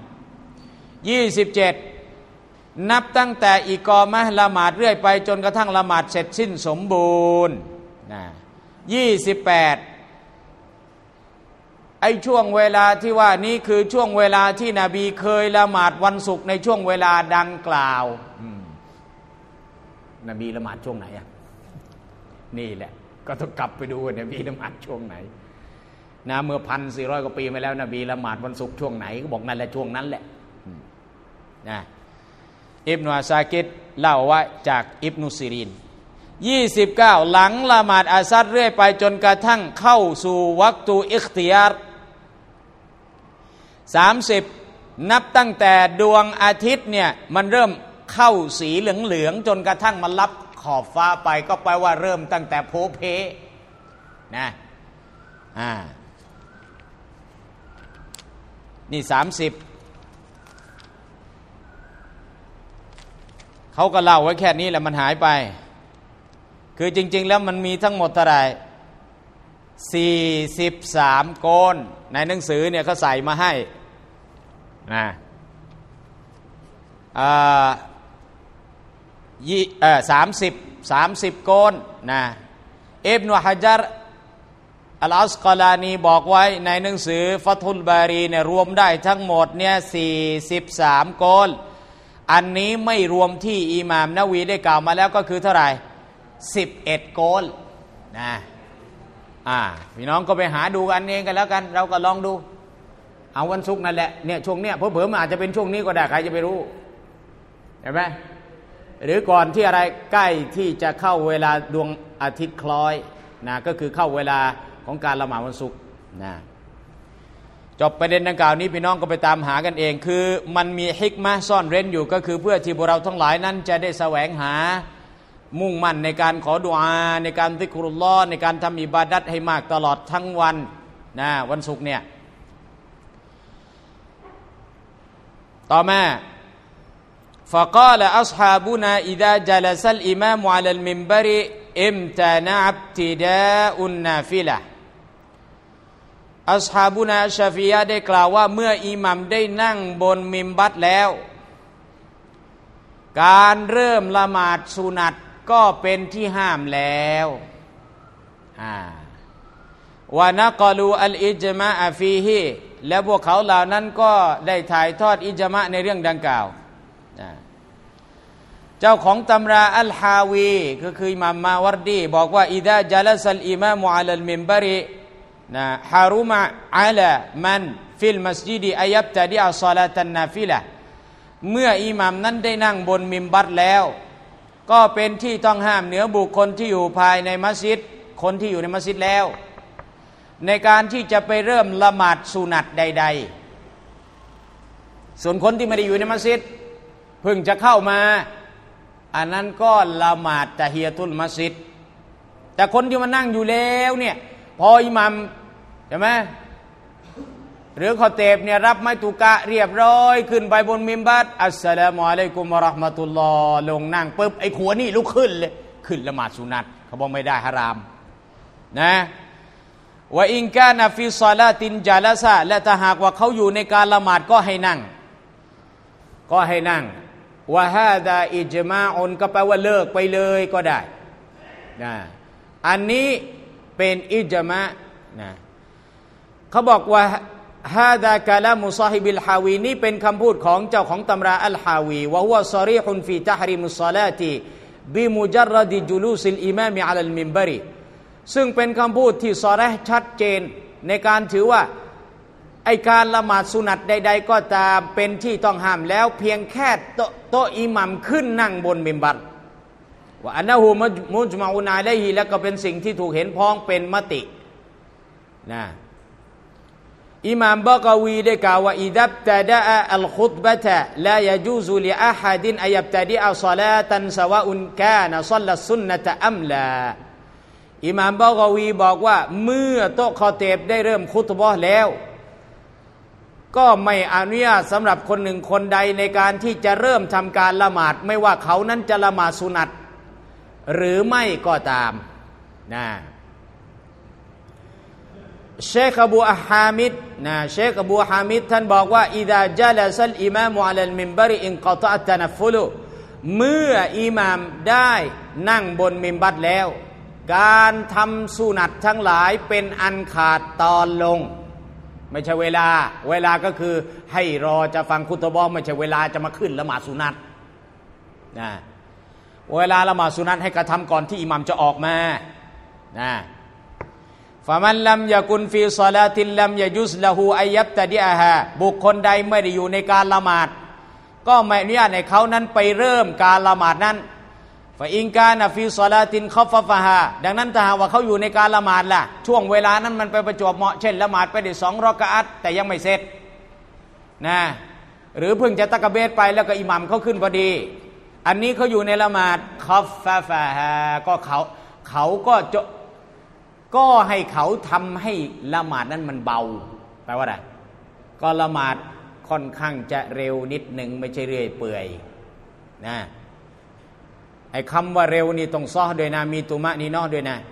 27นับตั้งแต่อิกอมะห์ละหมาดเรื่อยไปจนกระทั่งละหมาดเสร็จสิ้นสมบูรณ์นะ28ไอ้ช่วงเวลาที่ว่านี้คือช่วงเวลาที่นบีเคยละหมาดวันศุกร์ในช่วงเวลาดังกล่าวนบีละหมาดช่วงไหนอ่ะนี่แหละก็ต้องกลับไปดูว่านบีละหมาดช่วงไหนนะเมื่อ 1,400 กว่าปีมาแล้วนบีละหมาดวันศุกร์ช่วงไหนก็บอกนั่นแหละช่วงนั้นแหละนะอิบนุอาซากิรเล่าว่าจากอิบนุซิริน29หลังละหมาดอาซัรเรื่อยไปจนกระทั่งเข้าสู่วักตูอิคติยาร30นับตั้งแต่ดวงอาทิตย์เนี่ยมันเริ่มเข้าสีเหลืองๆจนกระทั่งมันลับขอบฟ้าไปก็แปลว่าเริ่มตั้งแต่โพเพนะนี่30เขาก็เล่าไว้แค่นี้แหละมันหายไปคือจริงๆแล้วมันมีทั้งหมดเท่าไหร่43โกนในหนังสือเนี่ยเขาใส่มาให้นะ30โกนนะอิบนุฮะญัรอัลอัสกอลานีบอกไว้ในหนังสือฟัตุลบารีเนี่ยรวมได้ทั้งหมดเนี่ย43โกนอันนี้ไม่รวมที่อิหม่ามนะวีได้กล่าวมาแล้วก็คือเท่าไหร่11โกนนะพี่น้องก็ไปหาดูกันเองกันแล้วกันเราก็ลองดูเอาวันศุกร์นั่นแหละเนี่ยช่วงเนี้ยเผลอๆมันอาจจะเป็นช่วงนี้ก็ได้ใครจะไปรู้เห็นไหมหรือก่อนที่อะไรใกล้ที่จะเข้าเวลาดวงอาทิตย์คล้อยนะก็คือเข้าเวลาของการละหมาดวันศุกร์นะจบประเด็นดังกล่าวนี้พี่น้องก็ไปตามหากันเองคือมันมีฮิกมะห์ซ่อนเร้นอยู่ก็คือเพื่อที่พวกเราทั้งหลายนั้นจะได้แสวงหามุ่งมั่นในการขอดุอาในการซิกรุลลอฮ์ในการทำอิบาดัตให้มากตลอดทั้งวันนะวันศุกร์เนี่ยต่อมาفقال أصحابنا إذا جلس الإمام على المنبر امتنع ابتداء النافلة อัศฮาบุนาชาฟิยะได้กล่าวว่าเมื่ออิหมัมได้นั่งบนมิมบัตแล้วการเริ่มละหมาดสุนัตก็เป็นที่ห้ามแล้ววานะกอลูอัลอิจมะอะฟีฮิและพวกเขาเหล่านั้นก็ได้ถ่ายทอดอิจมะในเรื่องดังกล่าวเจ้าของตำราอัลฮาวีก็คืออิหม่ามมาวรดีบอกว่าอิดะจัลซัลอิมามอะลัลมิมบาริฮารุมะอะลามันฟิลมัสยิดอัยับตะดิอะศอลาตันนาฟิละเมื่ออิหม่ามนั้นได้นั่งบนมิมบัรแล้วก็เป็นที่ต้องห้ามเหนือบุคคลที่อยู่ภายในมัสยิดคนที่อยู่ในมัสยิดแล้วในการที่จะไปเริ่มละหมาดสุนัตใดๆส่วนคนที่ไม่ได้อยู่ในมัสยิดเพิ่งจะเข้ามาอันนั้นก็ละหมาดตะฮียะตุลมัสยิดแต่คนที่มานั่งอยู่แล้วเนี่ยพออิหมัมใช่ไหมหรือคอเตบเนี่ยรับไม้ตุกะเรียบร้อยขึ้นไปบนมิมบัตอัสสลามุอะลัยกุมวะเราะห์มะตุลลอฮ์ลงนั่งปุ๊บไอ้ขัวนี่ลุกขึ้นเลยขึ้นละหมาดสุนัตเขาบอกไม่ได้ฮารามนะว่าอินกานะฟิศอลาตินจาลาซะและถ้าหากว่าเขาอยู่ในการละหมาดก็ให้นั่งวะฮาดาอิจมาอุนก็แปลว่าเลิกไปเลยก็ได้นะอันนี้เป็นอิจมะนะเขาบอกว่าฮาดากะลามุซอฮิบิลฮาวีนี่เป็นคำพูดของเจ้าของตำราอัลฮาวีวะฮุวะศอรีฮุนฟีตะฮรีมุศศอลาติบิมุจัรรดิจุลูซิลอิมามอะลัลมิมบาริซึ่งเป็นคำพูดที่ศอรีฮ์ชัดเจนในการถือว่าไอการละหมาดสุนัตใดๆก็ตามเป็นที่ต้องห้ามแล้วเพียงแค่โต๊ะอิหมัมขึ้นนั่งบนมิมบัรว่าอันนะฮูมุจมะอุนอะลัยฮิแล้วก็เป็นสิ่งที่ถูกเห็นพ้องเป็นมตินะอิหม่ามบะกะวีได้กล่าวว่าอิดับตะดะอัลคุตบะตะลายะจูซุลิอะฮัดินอัยับตะดิอะศอลาตันซะวะอุนกานะศ็อลลัสซุนนะตะอัมลาอิหม่ามบะกะวีบอกว่าเมื่อโต๊ะคอเตบได้เริ่มคุตบะห์แล้วก็ไม่อนุญาตสำหรับคนหนึ่งคนใดในการที่จะเริ่มทำการละหมาดไม่ว่าเขานั้นจะละหมาดสุนัตหรือไม่ก็ตามนะเชคอบูฮามิดเชคอบูฮามิดท่านบอกว่าอิดะจัลซัลอิมามอะลัลมิมบาริอินกอตอะตะนัฟฟุลุเมื่ออิหม่ามได้นั่งบนมิมบัรแล้วการทำสุนัตทั้งหลายเป็นอันขาดตอนลงไม่ใช่เวลาก็คือให้รอจะฟังคุตบะห์ไม่ใช่เวลาจะมาขึ้นละหมาดสุนัตนะเวลาละหมาดสุนัตให้กระทำก่อนที่อิหมัมจะออกมานะฟะมันลัมยะกุนฟีศอลาติลลัมยะยุซละฮูอัยยับตะดิอะฮาบุคคลใดไม่ได้อยู่ในการละหมาดก็ไม่อนุญาตให้เขานั้นไปเริ่มการละหมาดนั้นฟะอินกานะฟีศอลาตินคอฟฟะฮาดังนั้นถ้าหากว่าเขาอยู่ในการละหมาดล่ะช่วงเวลานั้นมันไปประจวบเหมาะเช่นละหมาดไปได้2รอกะอะห์แต่ยังไม่เสร็จนะหรือเพิ่งจะตะกะเบรไปแล้วก็อิหมัมเขาขึ้นพอดีอันนี้เขาอยู่ในละหมาดคอฟฟะฮาก็เขาก็ให้เขาทำให้ละหมาดนั้นมันเบาแปลว่าอะไรก็ละหมาดค่อนข้างจะเร็วนิดหนึ่งไม่ใช่เรื่อยเปื่อยนะไอ้คำว่าเร็วนี่ต้องซ้อด้วยนะมีตุมะนีนอด้วยนะ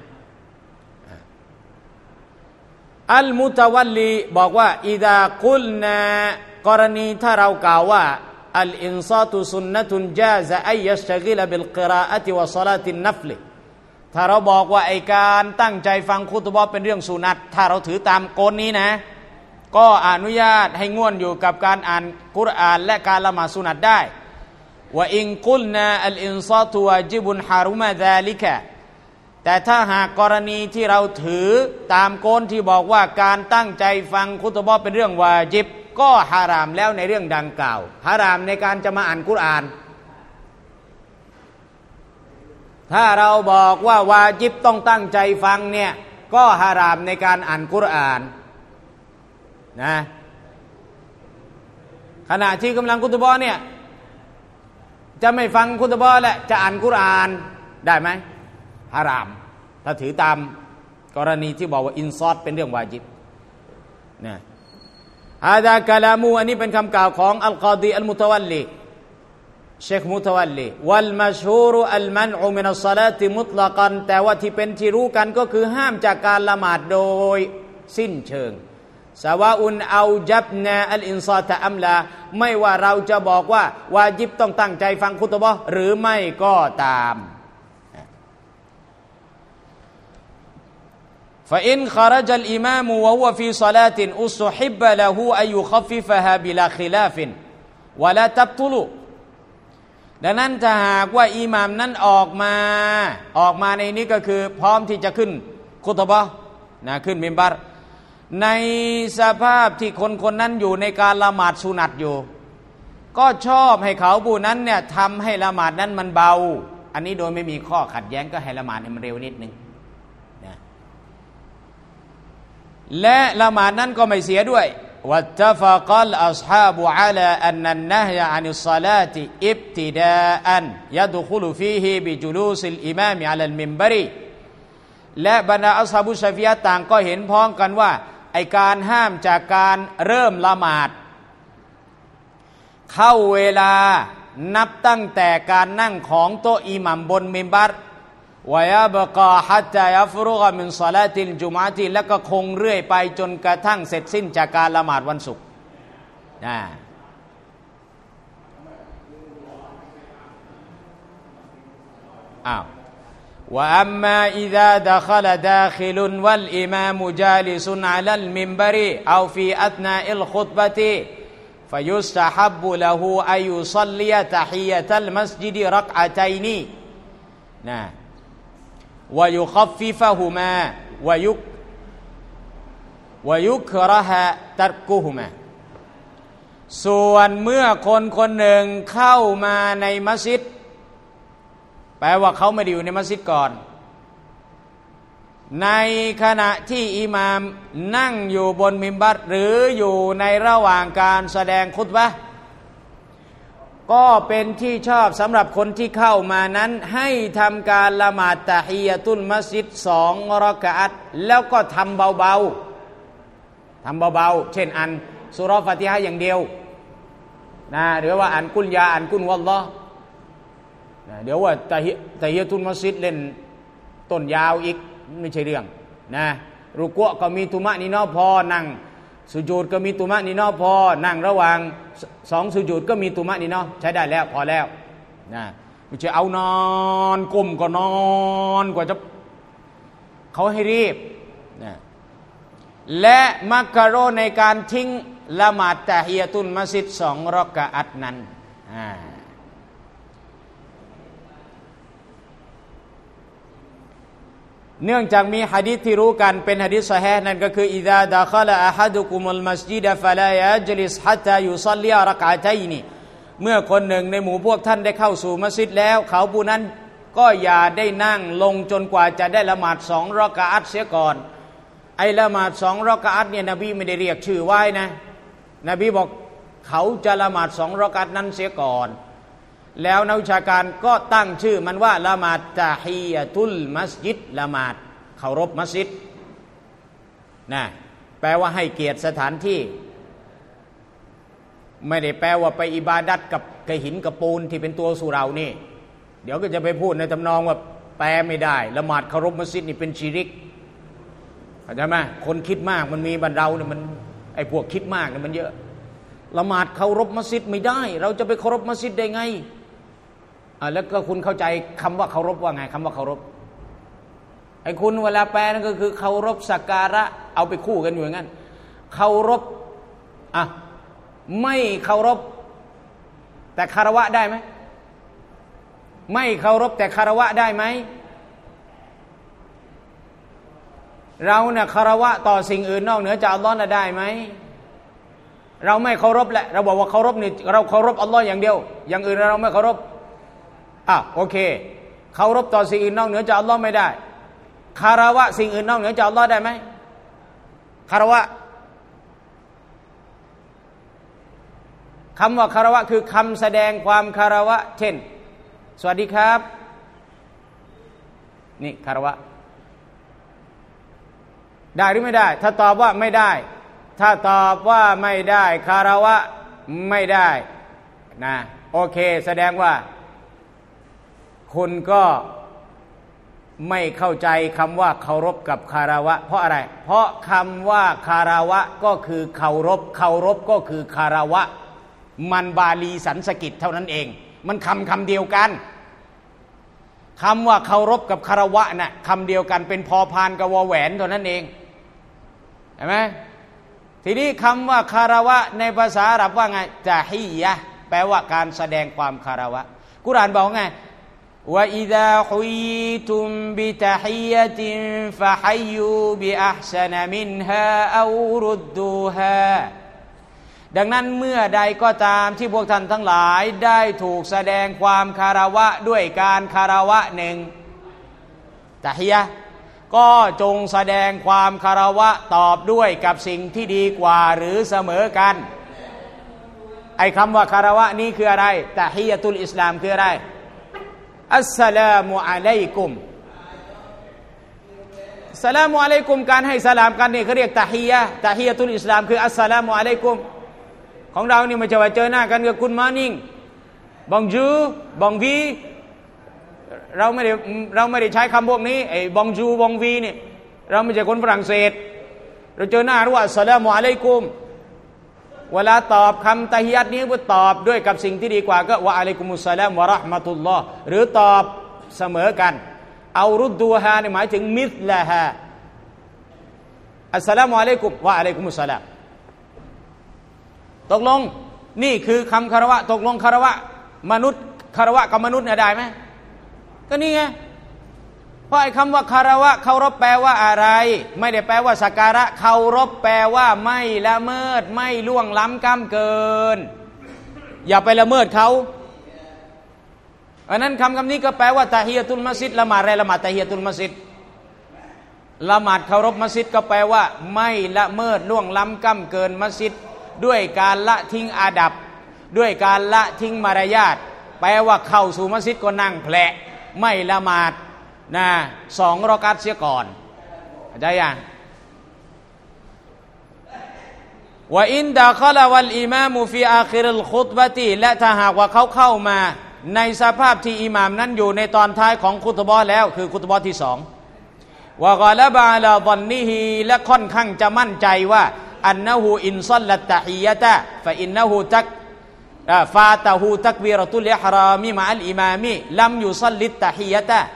อัลมุตะวัลลีบอกว่าอิดะกุลนากรณีถ้าเรากล่าวว่าอัลอินซาตุซุนนะตุนจาซะอัยยัชตะกิลบิลกิรออะติวะศอลาตินนัฟลถ้าเราบอกว่าไอ้การตั้งใจฟังคุตบะห์เป็นเรื่องสุนัตถ้าเราถือตามกลนี้นะก็อนุญาตให้ง่วนอยู่กับการอ่านกุรอานและการละหมาดสุนัตได้ว่าอินกุลนาอัลอินซาตุวาจิบุนฮารุมะซาลิกะแต่ถ้าหากกรณีที่เราถือตามกลที่บอกว่าการตั้งใจฟังคุตบะห์เป็นเรื่องวาญิบก็ฮารามแล้วในเรื่องดังกล่าวฮารามในการจะมาอ่านกุรอานถ้าเราบอกว่าวาญิบต้องตั้งใจฟังเนี่ยก็ฮารามในการอ่านกุรอานนะขณะที่กำลังคุตบะห์เนี่ยจะไม่ฟังคุตบะห์และจะอ่านกุรอานได้ไหมฮารามถ้าถือตามกรณีที่บอกว่าอินซอดเป็นเรื่องวาญิบนะฮาดากะลามูอันนี้เป็นคำกล่าวของอัลกอฎีอัลมุตะวัลลีเชคมุตะวัลลีวัลมัชฮูรอัลมันอุมินัสศอลาติมุตละกันแต่ว่าที่เป็นที่รู้กันก็คือห้ามจากการละหมาดโดยสิ้นเชิงสวาอุนเอาจับนาอัลอินซาตะอัมลาไม่ว่าเราจะบอกว่าวาญิบต้องตั้งใจฟังคุตบะห์หรือไม่ก็ตามفإن خرج الإمام وهو في صلاة أستحب له أن يخففها بلا خلاف ولا تبطل ดังนั้นถ้าหากว่าอิหม่ามนั้นออกมาในนี้ก็คือพร้อมที่จะขึ้นคุตบะห์นะขึ้นมิมบัรในสภาพที่คนนั้นอยู่ในการละหมาดสุนัตอยู่ก็ชอบให้เขาผู้นั้นเนี่ยทำให้ละหมาดนั้นมันเบาอันนี้โดยไม่มีข้อขัดแย้งก็ให้ละหมาดให้มันเร็วนิดนึงนะและละหมาดนั้นก็ไม่เสียด้วยวัตตะฟะกัลอัศฮาบุอะลาอันนันนะฮยะอานิศศอลาติอิบติดาอันยัดคุลุฟีฮิบิจุลูซิลอิมามอะลัลมิมบรีและบรรดาอัศฮาบุชะฟีอะห์ต่างก็เห็นพ้องกันว่าไอการห้ามจากการเริ่มละหมาดเข้าเวลานับตั้งแต่การนั่งของโต๊ะอิหมัมบนมิมบัรวะยะบกาฮัตตายัฟรุกะมินศอลาติลจุมอะติแล้วก็คงเรื่อยไปจนกระทั่งเสร็จสิ้นจากการละหมาดวันศุกร์وأما إذا دخل داخل والإمام جالس على المنبر أو في أثناء الخطبة فيستحب له أن يصلي تحية المسجد ركعتين ويخففهما ويكره تركهما ส่วนเมื่อคนหนึ่งเข้ามาในมัสยิดแปลว่าเขาไม่ได้อยู่ในมัสยิดก่อนในขณะที่อิหม่ามนั่งอยู่บนมิมบัรหรืออยู่ในระหว่างการแสดงคุตบะห์ก็เป็นที่ชอบสำหรับคนที่เข้ามานั้นให้ทำการละหมาดตะฮียะตุลมัสยิด2รอกะอัตแล้วก็ทำเบาๆเช่นอ่านซูเราะห์ฟาติฮะห์อย่างเดียวนะหรือว่าอ่านกุลยาอ่านกุลวัลลอฮ์เดี๋ยวว่าตะฮียะตุลมัสยิดเล่นต้นยาวอีกไม่ใช่เรื่องนะรุกูอ์ก็มีตุมะนีนะห์พอนั่งสุญูดก็มีตุมะนีนะห์พอนั่งระหว่าง2สุญูดก็มีตุมะนีนะห์ใช้ได้แล้วพอแล้วนะไม่ใช่เอานอนก้มก็นอนกว่าจะเขาให้รีบนะและมักกะโรในการทิ้งละหมาดตะฮียะตุลมัสยิด2รอกะอัตนั้นเนื่องจากมีหะดีษที่รู้กันเป็นหะดีษซอฮีฮ์นั่นก็คืออิซาดะคอละอะฮัดุกุมุลมัสยิดฟะลายัจลิสฮัตตายุศอลลีรอกะอะตัยนีเมื่อคนหนึ่งในหมู่พวกท่านได้เข้าสู่มัสยิดแล้วเขาผู้นั้นก็อย่าได้นั่งลงจนกว่าจะได้ละหมาด2รอกะอัตเสียก่อนไอ้ละหมาด2รอกะอัตเนี่ยนบีไม่ได้เรียกชื่อไว้นะนบีบอกเขาจะละหมาด2รอกะอัตนั้นเสียก่อนแล้วนักวิชาการก็ตั้งชื่อมันว่าละหมาดตะฮียะตุลมัสยิดละหมาดเคารพมัสยิดนะแปลว่าให้เกียรติสถานที่ไม่ได้แปลว่าไปอิบาดัตกับกระหินกระปูนที่เป็นตัวสุเรานี่เดี๋ยวก็จะไปพูดในทำนองว่าแปลไม่ได้ละหมาดเคารพมัสยิดนี่เป็นชิริกเข้าใจไหมคนคิดมากมันมีบ้านเราเนี่ยมันไอ้พวกคิดมากเนี่ยมันเยอะละหมาดเคารพมัสยิดไม่ได้เราจะไปเคารพมัสยิดได้ไงแล้วก็คุณเข้าใจคำว่าเคารพว่าไงคำว่าเคารพไอ้คุณเวลาแปลนั่นก็คือเคารพสักการะเอาไปคู่กันอยู่อย่างนั้นเคารพไม่เคารพแต่คารวะได้ไหมไม่เคารพแต่คารวะได้ไหมเราเนี่ยคารวะต่อสิ่งอื่นนอกเหนือจากอัลลอฮ์น่ะได้ไหมเราไม่เคารพแหละเราบอกว่าเคารพนี่เราเคารพอัลลอฮ์อย่างเดียวอย่างอื่นเราไม่เคารพโอเคเคารพต่อสิ่งอื่นนอกเหนือจากอัลลอฮ์ไม่ได้คารวะสิ่งอื่นนอกเหนือจากอัลลอฮ์ได้ไหมคารวะคำว่าคารวะคือคำแสดงความคารวะเช่นสวัสดีครับนี่คารวะได้หรือไม่ได้ถ้าตอบว่าไม่ได้ถ้าตอบว่าไม่ได้คารวะไม่ได้นะโอเคแสดงว่าคุณก็ไม่เข้าใจคำว่าเคารพกับคารวะเพราะอะไรเพราะคำว่าคารวะก็คือเคารพเคารพก็คือคารวะมันบาลีสันสกฤตเท่านั้นเองมันคำเดียวกันคำว่าเคารพกับคารวะน่ะคำเดียวกันเป็นพอพานกับวอแหวนเท่านั้นเองเห็นไหมทีนี้คำว่าคารวะในภาษาอาหรับว่าไงตะฮียะห์แปลว่าการแสดงความคารวะกุรอานบอกไงวะอิซาฮุยตุมบิตะฮียะตินฟะฮัยยูบิอัห์ซะนะมินฮาเอารุดดูฮาดังนั้นเมื่อใดก็ตามที่พวกท่านทั้งหลายได้ถูกแสดงความคารวะด้วยการคารวะหนึ่งตะฮียะห์ก็จงแสดงความคารวะตอบด้วยกับสิ่งที่ดีกว่าหรือเสมอกันไอ้คำว่าคารวะนี้คืออะไรตะฮียะตุลอิสลามคืออะไรอัสสลามุอะลัยกุมสลามุอะลัยกุมการให้สลามกันนี่เขาเรียกตะฮียะตุลอิสลามคืออัสสลามุอะลัยกุมของเรานี่ไม่ใช่ว่าเจอหน้ากันกับคุณมอร์นิ่งบองจูบองวีเราไม่ได้ใช้คำพวกนี้ไอ้บองจูบองวีนี่เราไม่ใช่คนฝรั่งเศสเราเจอหน้ารู้ว่าอัสสลามุอะลัยกุมเวลาตอบคำตะฮียะห์นี้ก็ตอบด้วยกับสิ่งที่ดีกว่าก็วะอะลัยกุมุสสลามวะเราะห์มะตุลลอฮ์หรือตอบเสมอกันเอารุดดูฮานี่หมายถึงมิษละฮาอัสสลามุอะลัยกุมวะอะลัยกุมุสสลามตกลงนี่คือคำคารวะตกลงคารวะมนุษย์คารวะกับมนุษย์เนี่ยได้ไหมก็นี่ไงเพราะไอ้คำว่าคารวะเคารพแปลว่าอะไรไม่ได้แปลว่าสักการะเคารพแปลว่าไม่ละเมิดไม่ล่วงล้ำก้ำเกินอย่าไปละเมิดเขาอันนั้นคำนี้ก็แปลว่าตะฮียะตุลมัสยิดละหมาดอะไรละหมาดตะฮียะตุลมัสยิดละหมาดเคารพมัสยิดก็แปลว่าไม่ละเมิดล่วงล้ำก้ำเกินมัสยิดด้วยการละทิ้งอาดับด้วยการละทิ้งมารยาทแปลว่าเข้าสู่มัสยิดก็นั่งแผลไม่ละหมาดนะ2 รอกาตเสียก่อนเข้าใจยังว่าอินดะคอลวัลอิมามฟีอาคิริลคุตบะตีและถ้าหากว่าเขาเข้ามาในสภาพที่อิหม่ามนั้นอยู่ในตอนท้ายของคุตบะห์แล้วคือคุตบะห์ที่2วะกอละบะอะลาฎอนนิฮิและค่อนข้างจะมั่นใจว่าอันนะฮูอินซัลลัตตะฮียะตะฟะอินนะฮูตักฟาตะฮูตักบีเราะตุลอิห์รอมิมะอัลอิมามิลัมยุซัลลิตตะฮียะตะ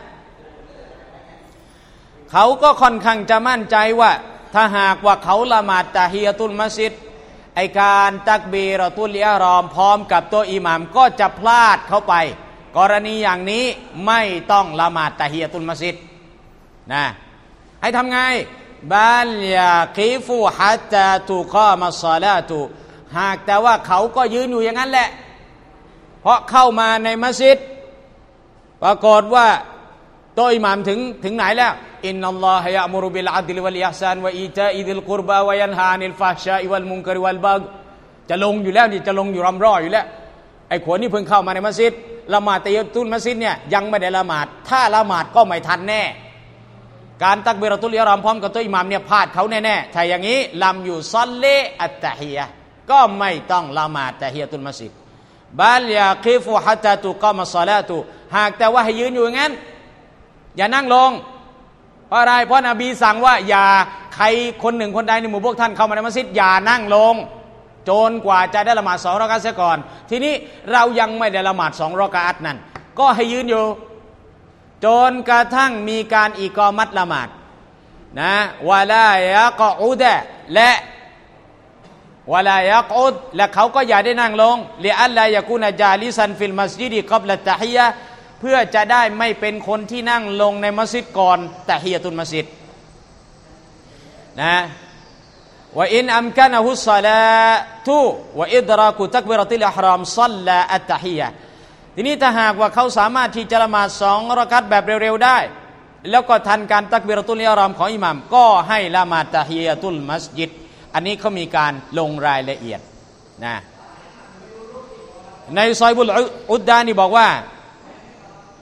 เขาก็ค่อนข้างจะมั่นใจว่าถ้าหากว่าเขาละหมาดตะฮียะตุลมัสยิดไอการตักบีเราะตุลอิห์รอมพร้อมกับตัวอิหม่ามก็จะพลาดเข้าไปกรณีอย่างนี้ไม่ต้องละหมาดตะฮียะตุลมัสยิดนะให้ทำไงบัลยากีฟูฮัตตาตุกอมัสศอลาตุหากแต่ว่าเขาก็ยืนอยู่อย่างนั้นแหละเพราะเข้ามาในมัสยิดปรากฏว่าตัวอิหม่ามถึงไหนแล้วอินนัลลอฮะยะมุรุบิลอะดลิวัลอิห์ซานวะอีตาอิซิลกุรบาวะยันฮานิลฟาฮชาอิวัลมุนกะริวัลบัฆจะลงอยู่แล้วนี่จะลงอยู่รำรออยู่แล้วไอ้ขวนี่เพิ่งเข้ามาในมัสยิดละหมาดตะฮียะตุลมัสยิดเนี่ยยังไม่ได้ละหมาดถ้าละหมาดก็ไม่ทันแน่การตักบีเราะตุลอิห์รอมพร้อมกับตัวอิหม่ามเนี่ยพลาดเขาแน่ๆถ้าอย่างนี้ลัมยูซัลลิอัตตะฮียะห์ก็ไม่ต้องละหมาดตะฮียะตุลมัสยิดบัลยากีฟูฮัตตาตุกอมัสศอลาตุหากแต่ว่าให้ยืนอยู่อย่างนั้นอย่านั่งลงเพราะอะไรเพราะนบีสั่งว่าอย่าใครคนหนึ่งคนใดในหมู่พวกท่านเข้ามาในมัสยิดอย่านั่งลงจนกว่าจะได้ละหมาด2 รอกาตเสียก่อนทีนี้เรายังไม่ได้ละหมาด2 รอกาตนั่นก็ให้ยืนอยู่จนกระทั่งมีการอิกอมัตละหมาดนะวะลายะกออุดะและวะลายะกอุดและเขาก็อย่าได้นั่งลงลิอัลลายะกูนะจาลิซันฟิลมัสยิดกับละตะฮียะห์เพื่อจะได้ไม่เป็นคนที่นั่งลงในมัสยิดก่อนตะฮียะตุลมัสยิดนะวะอินอัมกะนะฮุศศอลาตุวะอิดรากุตักบิเราะตุลอิห์รอมศ็อลลาอัตตะฮียะห์ทีนี้ถ้าหากว่าเขาสามารถที่จะละหมาด2 รอกาตแบบเร็วๆได้แล้วก็ทันการตักบีเราะตุลอิห์รอมของอิหม่ามก็ให้ละหมาดตะฮียะตุลมัสยิดอันนี้เขามีการลงรายละเอียดนะในซอยบุลอุดดานี่บอกว่า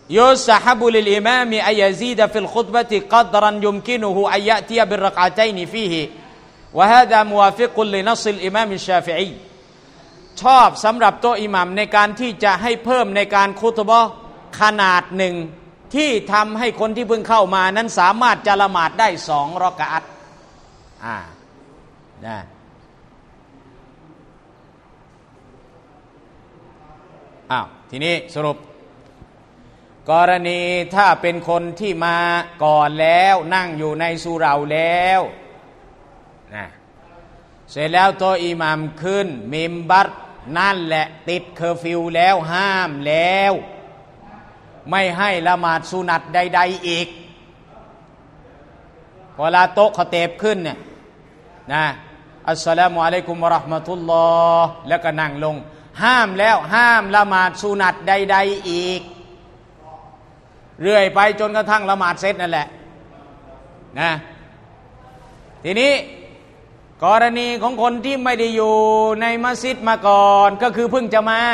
يستحب للإمام أن يزيد في الخطبة قدرا يمكنه أن يأتي بالركعتين فيه وهذا موافق لنص الإمام الشافعي ชอบสำหรับตัวอิหมัมในการที่จะให้เพิ่มในการคุตบะห์ขนาดหนึ่งที่ทำให้คนที่เพิ่งเข้ามานั้นสามารถจะละหมาดได้2 รอกะอัตนะทีนี้สรุปกรณีถ้าเป็นคนที่มาก่อนแล้วนั่งอยู่ในสุเราแล้วนะเสร็จแล้วตัวอิหมัมขึ้นมิมบัรนั่นแหละติดเคอร์ฟิวแล้วห้ามแล้วไม่ให้ละหมาดสุนัตใดๆอีกเวลาโต๊ะขอเตบขึ้นเนี่ยนะอัสสลามุอะลัยกุมวะเราะห์มะตุลลอฮ์แล้วก็นั่งลงห้ามแล้วห้ามละหมาดสุนัตใดๆอีกเรื่อยไปจนกระทั่งละหมาดเสร็จนั่นแหละนะทีนี้กรณีของคนที่ไม่ได้อยู่ในมัสยิดมาก่อนก็คือเพิ่งจะมา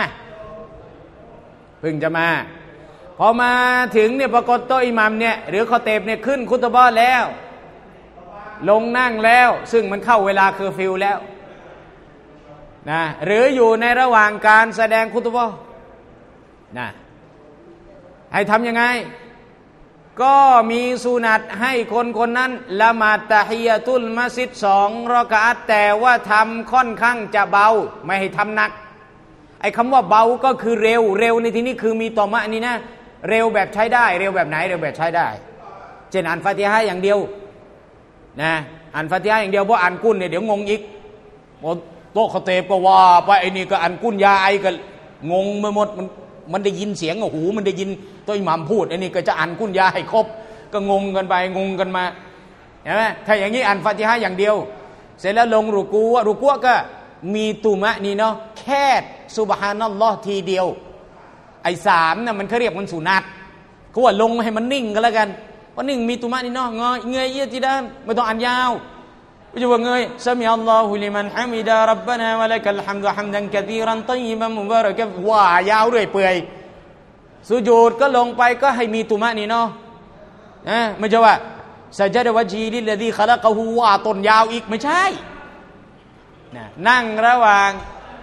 พอมาถึงเนี่ยปรากฏโต๊ะอิหมัมเนี่ยหรือคอเตบเนี่ยขึ้นคุตบะห์แล้วลงนั่งแล้วซึ่งมันเข้าเวลาเคอร์ฟิวแล้วนะหรืออยู่ในระหว่างการแสดงคุตบะห์นะให้ทำยังไงก็มีสุนัตให้คนนั้นละหมาดตะฮียะตุลมัสยิด2 รอกะอัตแต่ว่าทำค่อนข้างจะเบาไม่ให้ทำหนักไอ้คำว่าเบาก็คือเร็วในที่นี้คือมีตอมะนี่นะเร็วแบบใช้ได้เร็วแบบไหนเร็วแบบใช้ได้เช่นอ่านฟาติฮะห์อย่างเดียวนะอ่านฟาติฮะห์อย่างเดียวเพราะอ่านกุนเนี่ยเดี๋ยวงงอีกโต๊ะขอเตบก็ว่าไปไอ้นี่ก็อ่านกุนยาไอก็งงไปหมดมันได้ยินเสียงหูมันได้ยินตัวอิหมัมพูดไอ้นี่ก็จะอ่านกุนยาให้ครบก็งงกันไปงงกันมาเห็นไหมถ้าอย่างนี้อ่านฟาติฮะห์อย่างเดียวเสร็จแล้วลงรุกูก็มีตุมะนี่เนาะแค่ซุบฮานัลลอฮ์ทีเดียวไอ้3น่ะมันเขาเรียกมันสุนัตเขาว่าลงให้มันนิ่งกันแล้วกันเพราะนิ่งมีตุมะนี่เนาะเงยเอียดที่ด้านไม่ต้องอ่านยาวไม่ใช่ว่าเงยซะมีอัลลอฮุลิมันฮะมิดะรับบะนาวะลักัลฮัมดุฮัมดันกะซีรันฏอยยิบันมุบารักะว่ายาวด้วยเปื่อยสุญูดก็ลงไปก็ให้มีตุมะนี่เนาะไม่ใช่ว่าซะญะดะวะจีลิลลซีคอลักะฮูว่าต้นยาวอีกไม่ใช่นั่งระหว่าง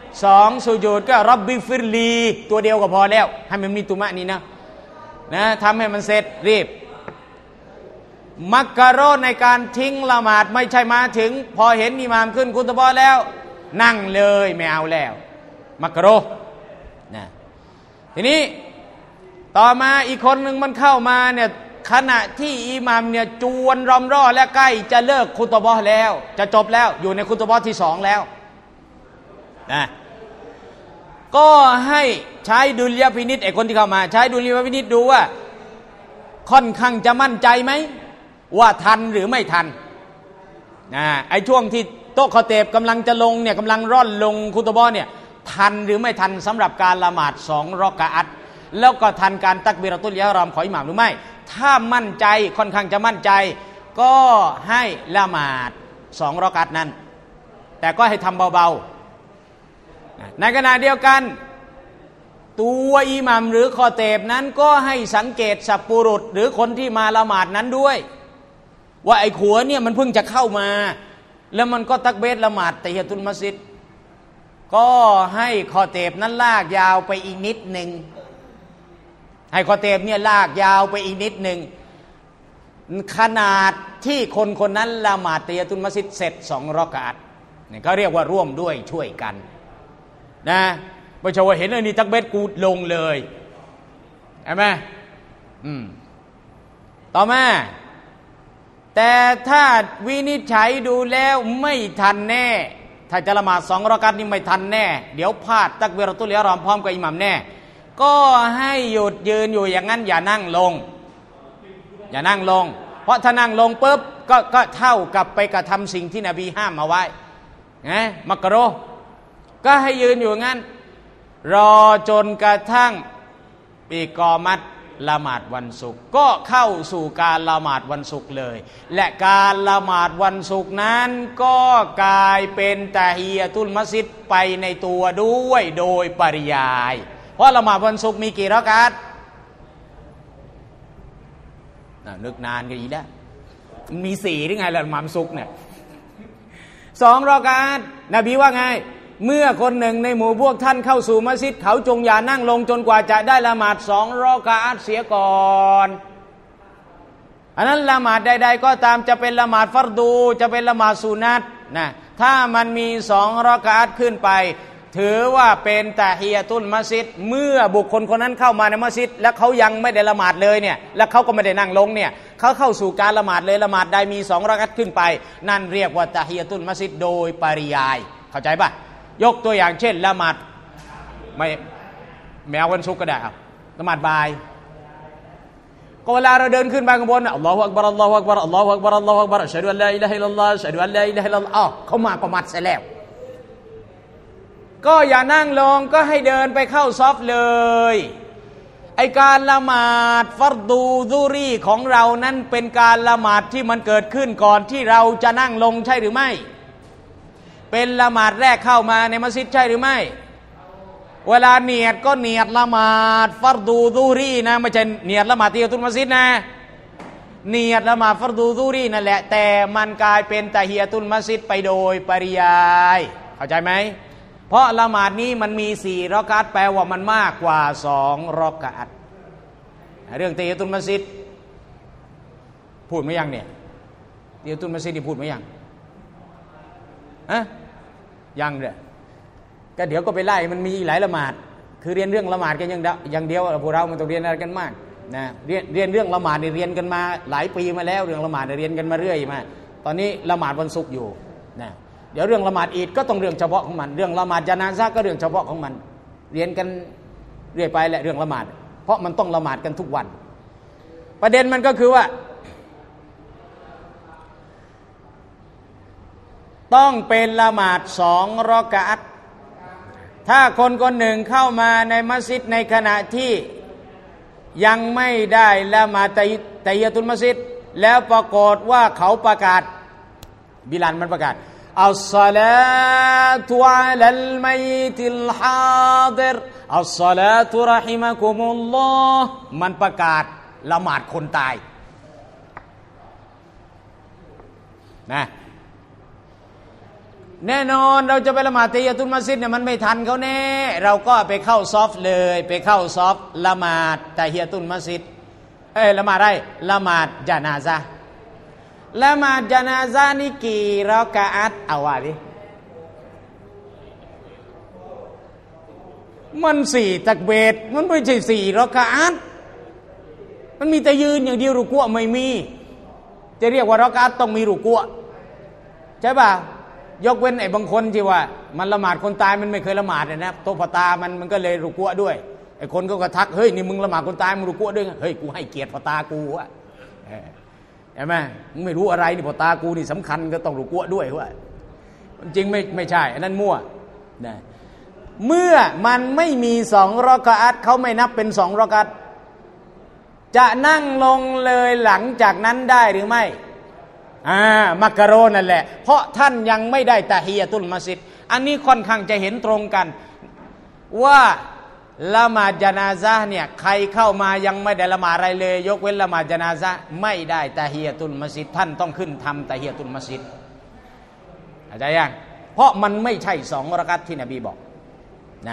2สุญูดก็ร็อบบิฟิรลีตัวเดียวก็พอแล้วให้มันมีตุมะนี่นะทำให้มันเสร็จรีบมักกะโรในการทิ้งละหมาดไม่ใช่มาถึงพอเห็นอิหม่ามขึ้นคุตบะห์แล้วนั่งเลยไม่เอาแล้วมักกะโรนะทีนี้ต่อมาอีกคนหนึ่งมันเข้ามาเนี่ยขณะที่อิหม่ามเนี่ยจวนรอมร่อและใกล้จะเลิกคุตบะห์แล้วจะจบแล้วอยู่ในคุตบะห์ที่2แล้วนะก็ให้ใช้ดุลยพินิจไอ้คนที่เข้ามาใช้ดุลยพินิจดูว่าค่อนข้างจะมั่นใจไหมว่าทันหรือไม่ทันไอ้ช่วงที่โต๊ะคอเตบกำลังจะลงเนี่ยกำลังร่อนลงคุตบะห์เนี่ยทันหรือไม่ทันสำหรับการละหมาด2 รอกะอัตแล้วก็ทันการตักบีเราะตุลอิหรอมของอิหม่ามหรือไม่ถ้ามั่นใจค่อนข้างจะมั่นใจก็ให้ละหมาด2 รอกะอัตนั้นแต่ก็ให้ทำเบาๆในขณะเดียวกันตัวอิหมัมหรือคอเตบนั้นก็ให้สังเกตสัพปุรุษหรือคนที่มาละหมาดนั้นด้วยว่าไอ้ขัวเนี่ยมันเพิ่งจะเข้ามาแล้วมันก็ตักเบสละหมาดตะฮียะตุลมัสยิดก็ให้คอเตบนั้นลากยาวไปอีกนิดหนึ่งให้คอเตบเนี่ยลากยาวไปอีกนิดหนึ่งขนาดที่คนนั้นละหมาดตะฮียะตุลมัสยิดเสร็จ2 รอกะอัตเนี่ยเขาเรียกว่าร่วมด้วยช่วยกันนะไม่ใช่ว่าเห็นอันนี้ตักเบสกูลงเลยใช่ไหมต่อมาแต่ถ้าวินิจฉัยดูแล้วไม่ทันแน่ถ้าจะละหมาด2 รอกะอัตนี่ไม่ทันแน่เดี๋ยวพลาดตักบีเราะตุลอิหรอมพร้อมกับอิหมัมแน่ก็ให้หยุดยืนอยู่อย่างนั้นอย่านั่งลงเพราะถ้านั่งลงปุ๊บก็เท่ากับไปกระทำสิ่งที่นบีห้ามเอาไว้มักรุฮ์ก็ให้ยืนอยู่งั้นรอจนกระทั่งอิกอมัตละหมาดวันศุกร์ก็เข้าสู่การละหมาดวันศุกร์เลยและการละหมาดวันศุกร์นั้นก็กลายเป็นตะฮียะตุลมัสยิดไปในตัวด้วยโดยปริยายเพราะละหมาดวันศุกร์มีกี่รอกะอัตนึกนานก็อีกแล้วมันมี4หรือไงล่ะมัมซุกเนี่ย2 รอกาตนบีว่าไงเมื่อคนหนึ่งในหมู่พวกท่านเข้าสู่มัสยิดเขาจงอย่านั่งลงจนกว่าจะได้ละหมาด2 รอกาตเสียก่อนอันนั้นละหมาดใดๆก็ตามจะเป็นละหมาดฟัรดูจะเป็นละหมาดสุนัตนะถ้ามันมี2 รอกาตขึ้นไปถือว่าเป็นตะฮียะตุลมัสยิดเมื่อบุคคลคนนั้นเข้ามาในมัสยิดแล้วเขายังไม่ได้ละหมาดเลยเนี่ยแล้วเขาก็ไม่ได้นั่งลงเนี่ยเขาเข้าสู่การละหมาดเลยละหมาดใดมี2 รอกาตขึ้นไปนั่นเรียกว่าตะฮียะตุลมัสยิดโดยปริยายเข้าใจป่ะยกตัวอย่างเช่นละหมาดไม่แม้วันศุกร์ก็ได้ละหมาดบ่ายก็เวลาเราเดินขึ้นไปข้างบนอัลลอฮฺอักบัรอัลลอฮฺอักบัรอัลลอฮฺอักบัรอัลลอฮฺอักบัรอัชฮะดุอัลลาอิลาฮะอิลลัลลอฮฺอัชฮะดุอัลลาอิลาฮะอิลลัลลอฮฺเขามาประมัดเสร็จแล้วก็อย่านั่งลงก็ให้เดินไปเข้าซอฟเลยไอการละหมาดฟัรดูซุรีของเรานั้นเป็นการละหมาดที่มันเกิดขึ้นก่อนที่เราจะนั่งลงใช่หรือไม่เป็นละหมาดแรกเข้ามาในมัสยิดใช่หรือไม่เวลาเนียดก็เนียดละหมาดฟัรดูซุรีนะไม่ใช่เนียดละหมาดตะฮียะตุลมัสยิดนะเนียดละหมาดฟัรดูซุรีนั่นแหละแต่มันกลายเป็นตะฮียะตุลมัสยิดไปโดยปริยายเข้าใจไหมเพราะละหมาดนี้มันมี4 รอกาตแปลว่ามันมากกว่า2 รอกาตเรื่องตะฮียะตุลมัสยิดพูดไหมยังเนี่ยตะฮียะตุลมัสยิดนี่พูดไหมยังยังเลยก็เดี๋ยวก็ไปไล่มันมีหลายละหมาดคือเรียนเรื่องละหมาดกันอย่างเดียวพวกเรามันต้องเรียนอะไรกันมากนะเรียนเรื่องละหมาดเรียนกันมาหลายปีมาแล้วเรื่องละหมาดเรียนกันมาเรื่อยมาตอนนี้ละหมาดวันศุกร์อยู่นะเดี๋ยวเรื่องละหมาดอีดก็ต้องเรื่องเฉพาะของมันเรื่องละหมาดญะนาซะห์ก็เรื่องเฉพาะของมันเรียนกันเรื่อยไปแหละเรื่องละหมาดเพราะมันต้องละหมาดกันทุกวันประเด็นมันก็คือว่าต้องเป็นละหมาด2 รอกาตถ้าคนคนหนึ่งเข้ามาในมัสยิดในขณะที่ยังไม่ได้ละหมาดตะฮียะตุลมัสยิดแล้วปรากฏว่าเขาประกาศบิลาลมันประกาศอัสศอลาตุอะลัลมัยติลฮาดิรอัสศอลาตุเราะฮิมะกุมุลลอฮ์มันประกาศละหมาดคนตายนะแน่นอนเราจะไปละหมาดตะฮียะตุลมัสยิดเนี่ยมันไม่ทันเขาแน่เราก็ไปเข้าซอฟเลยไปเข้าซอฟละหมาดตะฮียะตุลมัสยิดละหมาดอะไรละหมาดญะนาซะห์ละหมาดญะนาซะห์นี่กี่รอกาอัตเอาว่าดิมัน4 ตักบีรมันไม่ใช่4 รอกาอัตมันมีแต่ยืนอย่างเดียวรุกูไม่มีจะเรียกว่ารอกาอัตต้องมีรุกูใช่ป่ะยกเว้นไอ้บางคนที่ว่ามันละหมาดคนตายมันไม่เคยละหมาดนะโตปตามันก็เลยรุกูด้วยไอ้คนก็ทักเฮ้ยนี่มึงละหมาดคนตายมึงรุกูด้วยเฮ้ยกูให้เกียรติปตากูวะใช่ไหมมึงไม่รู้อะไรนี่ปตากูนี่สำคัญก็ต้องรุกูด้วยวะจริงไม่ใช่อันนั้นมั่วนะเมื่อมันไม่มี2 รอกาอัตเขาไม่นับเป็น2 รอกาอัตจะนั่งลงเลยหลังจากนั้นได้หรือไม่มักกะโรนั่นแหละเพราะท่านยังไม่ได้ตะฮียะตุลมัสยิดอันนี้ค่อนข้างจะเห็นตรงกันว่าละหมาดญะนาซะห์เนี่ยใครเข้ามายังไม่ได้ละหมาดอะไรเลยยกเว้นละหมาดญะนาซะห์ไม่ได้ตะฮียะตุลมัสยิดท่านต้องขึ้นทำตะฮียะตุลมัสยิดเข้าใจยังเพราะมันไม่ใช่2 รอกาตที่นบีบอกนะ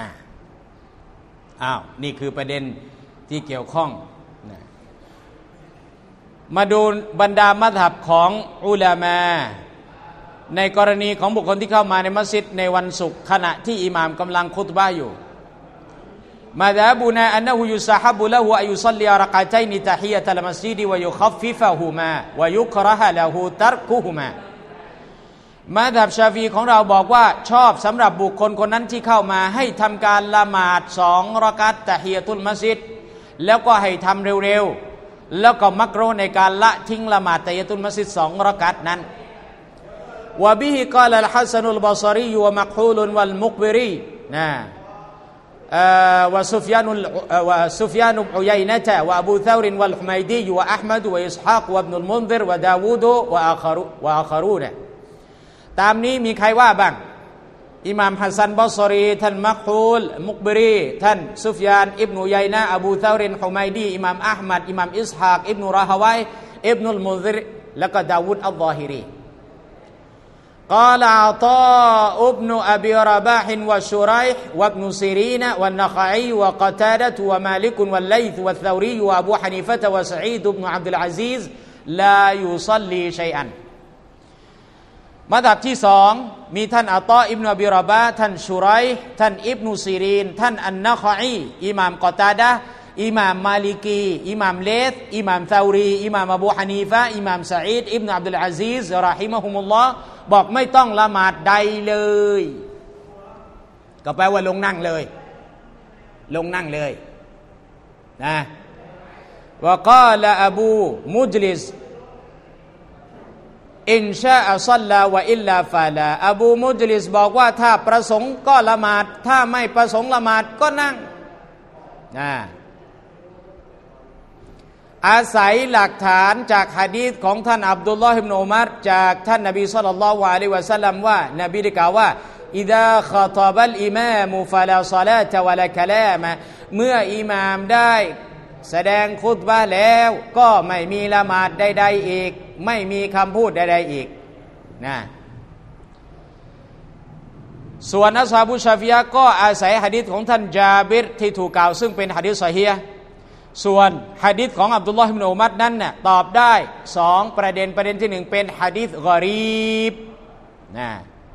นี่คือประเด็นที่เกี่ยวข้องนะมาดูบรรดามัซฮับของอุลามะในกรณีของบุคคลที่เข้ามาในมัสยิดในวันศุกร์ขณะที่อิหม่ามกำลังคุตบะห์อยู่มาดะบูนาอันนะฮูยุซะฮับุละฮูอัยยุศอลลิรอกะตัยนิตะฮียะตัลมัสยิดวะยุคัฟฟิฟะฮุมาวะยุกเราะฮะละฮูตัรกุฮุมามัซฮับชาฟีของเราบอกว่าชอบสำหรับบุคคลคนนั้นที่เข้ามาให้ทำการละหมาด2 รอกาตตะฮียะตุลมัสยิดแล้วก็ให้ทำเร็วๆแล้วก็มักรูฮ์ในการละทิ้งละหมาดตะฮียะตุลมัสยิด2 รอกาตนั้นวะบิฮิกาลอัลฮัสนุลบะศรีวะมักฮูลุนวัลมุกบิรีนะوسفيان بن عيينة وأبو ثور والحميدي وأحمد وإسحاق وابن المنذر وداود وآخرون ตามนี้มีใครว่าบ้างอิหม่ามฮัสซันบอศรีท่านมักฮูลมุกบรีท่านซุฟยานอิบนุยัยนะอบูซารินฮุมัยดีอิหม่ามอะห์มัดอิหม่ามอิสฮากอิบนุราฮะวัยอิบนุลมุซิรแล้วก็ดาวูดอัลฎอฮิรีقال عطاء ابن أبي رباح وشريح وابن سيرين والنخعي وقتادة ومالك والليث والثوري وأبو حنيفة وسعيد بن عبد العزيز لا يصلي شيئا มัธยับที่สองมีท่านอัตออิบนุอบีรอบะท่านชุรัยห์ท่านอิบนุซีรีนท่านอันนะคออีอิหม่ามกอตาดะห์อิหม่ามมาลิกีอิหม่ามเลธอิหม่ามซาอูรีอิหม่ามอบูฮานีฟะอิหม่ามซะอีดอิบนุอับดุลอาซีซเราะฮิมะฮุมุลลอฮ์บอกไม่ต้องละหมาดใดเลยก็แปลว่าลงนั่งเลยลงนั่งเลยนะวะกาลอบูมุจลิสอินชาอัศลลาวะอิลลาฟาลาอบูมุจลิสบอกว่าถ้าประสงค์ก็ละหมาดถ้าไม่ประสงค์ละหมาดก็นั่งอาศัยหลักฐานจากหะดีษของท่านอับดุลลอฮ์อิบนุอุมัรจากท่านนบีศ็อลลัลลอฮุอะลัยฮิวะซัลลัมว่านบีได้กล่าวว่าอิซาคอฏอบัลอิมามฟะลาศอลาตะวะลากะลามะเมื่ออิหม่ามได้แสดงคุตบะห์แล้วก็ไม่มีละหมาดใดๆอีกไม่มีคำพูดใดๆอีกนะส่วนอัศฮาบุชาฟิยะห์ก็อาศัยหะดีษของท่านญาบิรที่ถูกกล่าวซึ่งเป็นหะดีษซอฮีฮ์ส่วนหะดีษของอับดุลลอฮ์อิบนุอุมัรนั้นเนี่ยตอบได้2ประเด็นที่1เป็นหะดีษกอรีบนะ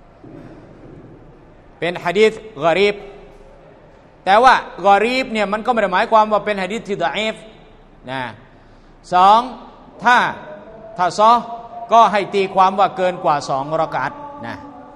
เป็นหะดีษกอรีบแต่ว่ากอรีบเนี่ยมันก็ไม่ได้หมายความว่าเป็นหะดีษที่ดออีฟนะ2ถ้าซอก็ให้ตีความว่าเกินกว่า2รอกาตนะ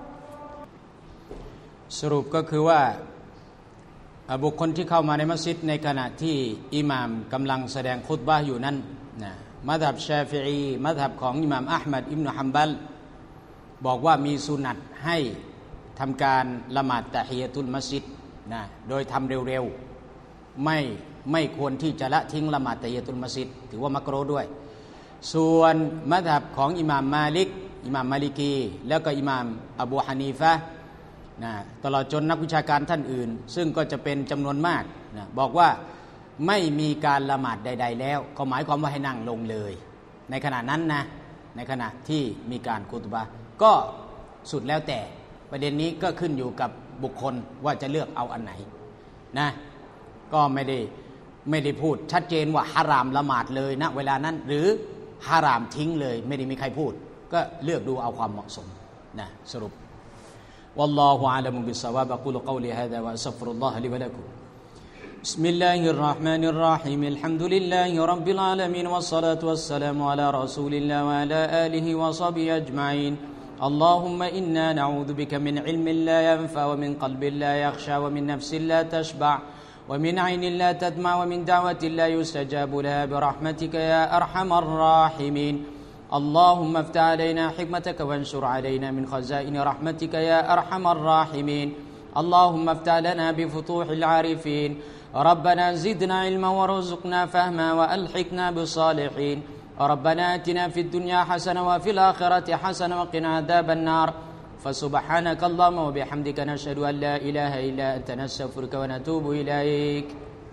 สรุปก็คือว่าบุคคลที่เข้ามาในมัสยิดในขณะที่อิหม่ามกำลังแสดงคุตบะห์อยู่นั้นนะมัซฮับชาฟิอีมัซฮับของอิหม่ามอะห์มัดอิบนุฮัมบัลบอกว่ามีสุนัตให้ทำการละหมาดตะฮียะตุลมัสยิดนะโดยทำเร็วๆไม่ควรที่จะละทิ้งละหมาดตะฮียะตุลมัสยิดถือว่ามักรูฮ์ด้วยส่วนมัซฮับของอิหม่ามมาลิกอิหม่ามมาลิกีแล้วก็อิหม่ามอบูฮานีฟะห์นะตลอดจนนักวิชาการท่านอื่นซึ่งก็จะเป็นจำนวนมากนะบอกว่าไม่มีการละหมาดใดๆแล้วก็หมายความว่าให้นั่งลงเลยในขณะนั้นนะในขณะที่มีการคุตบะห์ก็สุดแล้วแต่ประเด็นนี้ก็ขึ้นอยู่กับบุคคลว่าจะเลือกเอาอันไหนนะก็ไม่ได้พูดชัดเจนว่าฮารามละหมาดเลยนะเวลานั้นหรือฮารามทิ้งเลยไม่ได้มีใครพูดก็เลือกดูเอาความเหมาะสมนะสรุปوالله أعلم بالصواب أقول قولي هذا وأستغفر الله لي ولكم بسم الله الرحمن الرحيم الحمد لله رب العالمين والصلاة والسلام على رسول الله وعلى آله وصحبه أجمعين اللهم إنا نعوذ بك من علم لا ينفع ومن قلب لا يخشى ومن نفس لا تشبع ومن عين لا تدمع ومن دعوة لا يستجاب لها برحمتك يا أرحم الراحمين اللهم افتح علينا حكمتك وانشر علينا من خزائن رحمتك يا أرحم الراحمين اللهم افتح لنا بفتوح العارفين ربنا زدنا علما وارزقنا فهما وألحقنا بالصالحين ربنا آتنا في الدنيا حسنة وفي الآخرة حسنة وقنا عذاب النار فسبحانك اللهم وبحمدك نشهد أن لا إله إلا أنت نستغفرك ونتوب إليك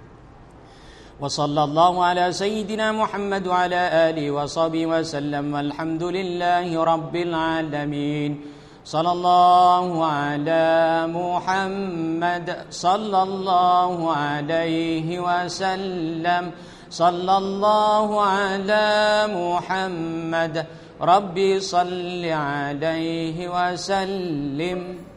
وصلى الله على سيدنا محمد وعلى آله وصحبه وسلم والحمد لله رب العالمين صلى الله على محمد صلى الله عليه وسلم صلى الله على محمد ربي صل عليه وسلم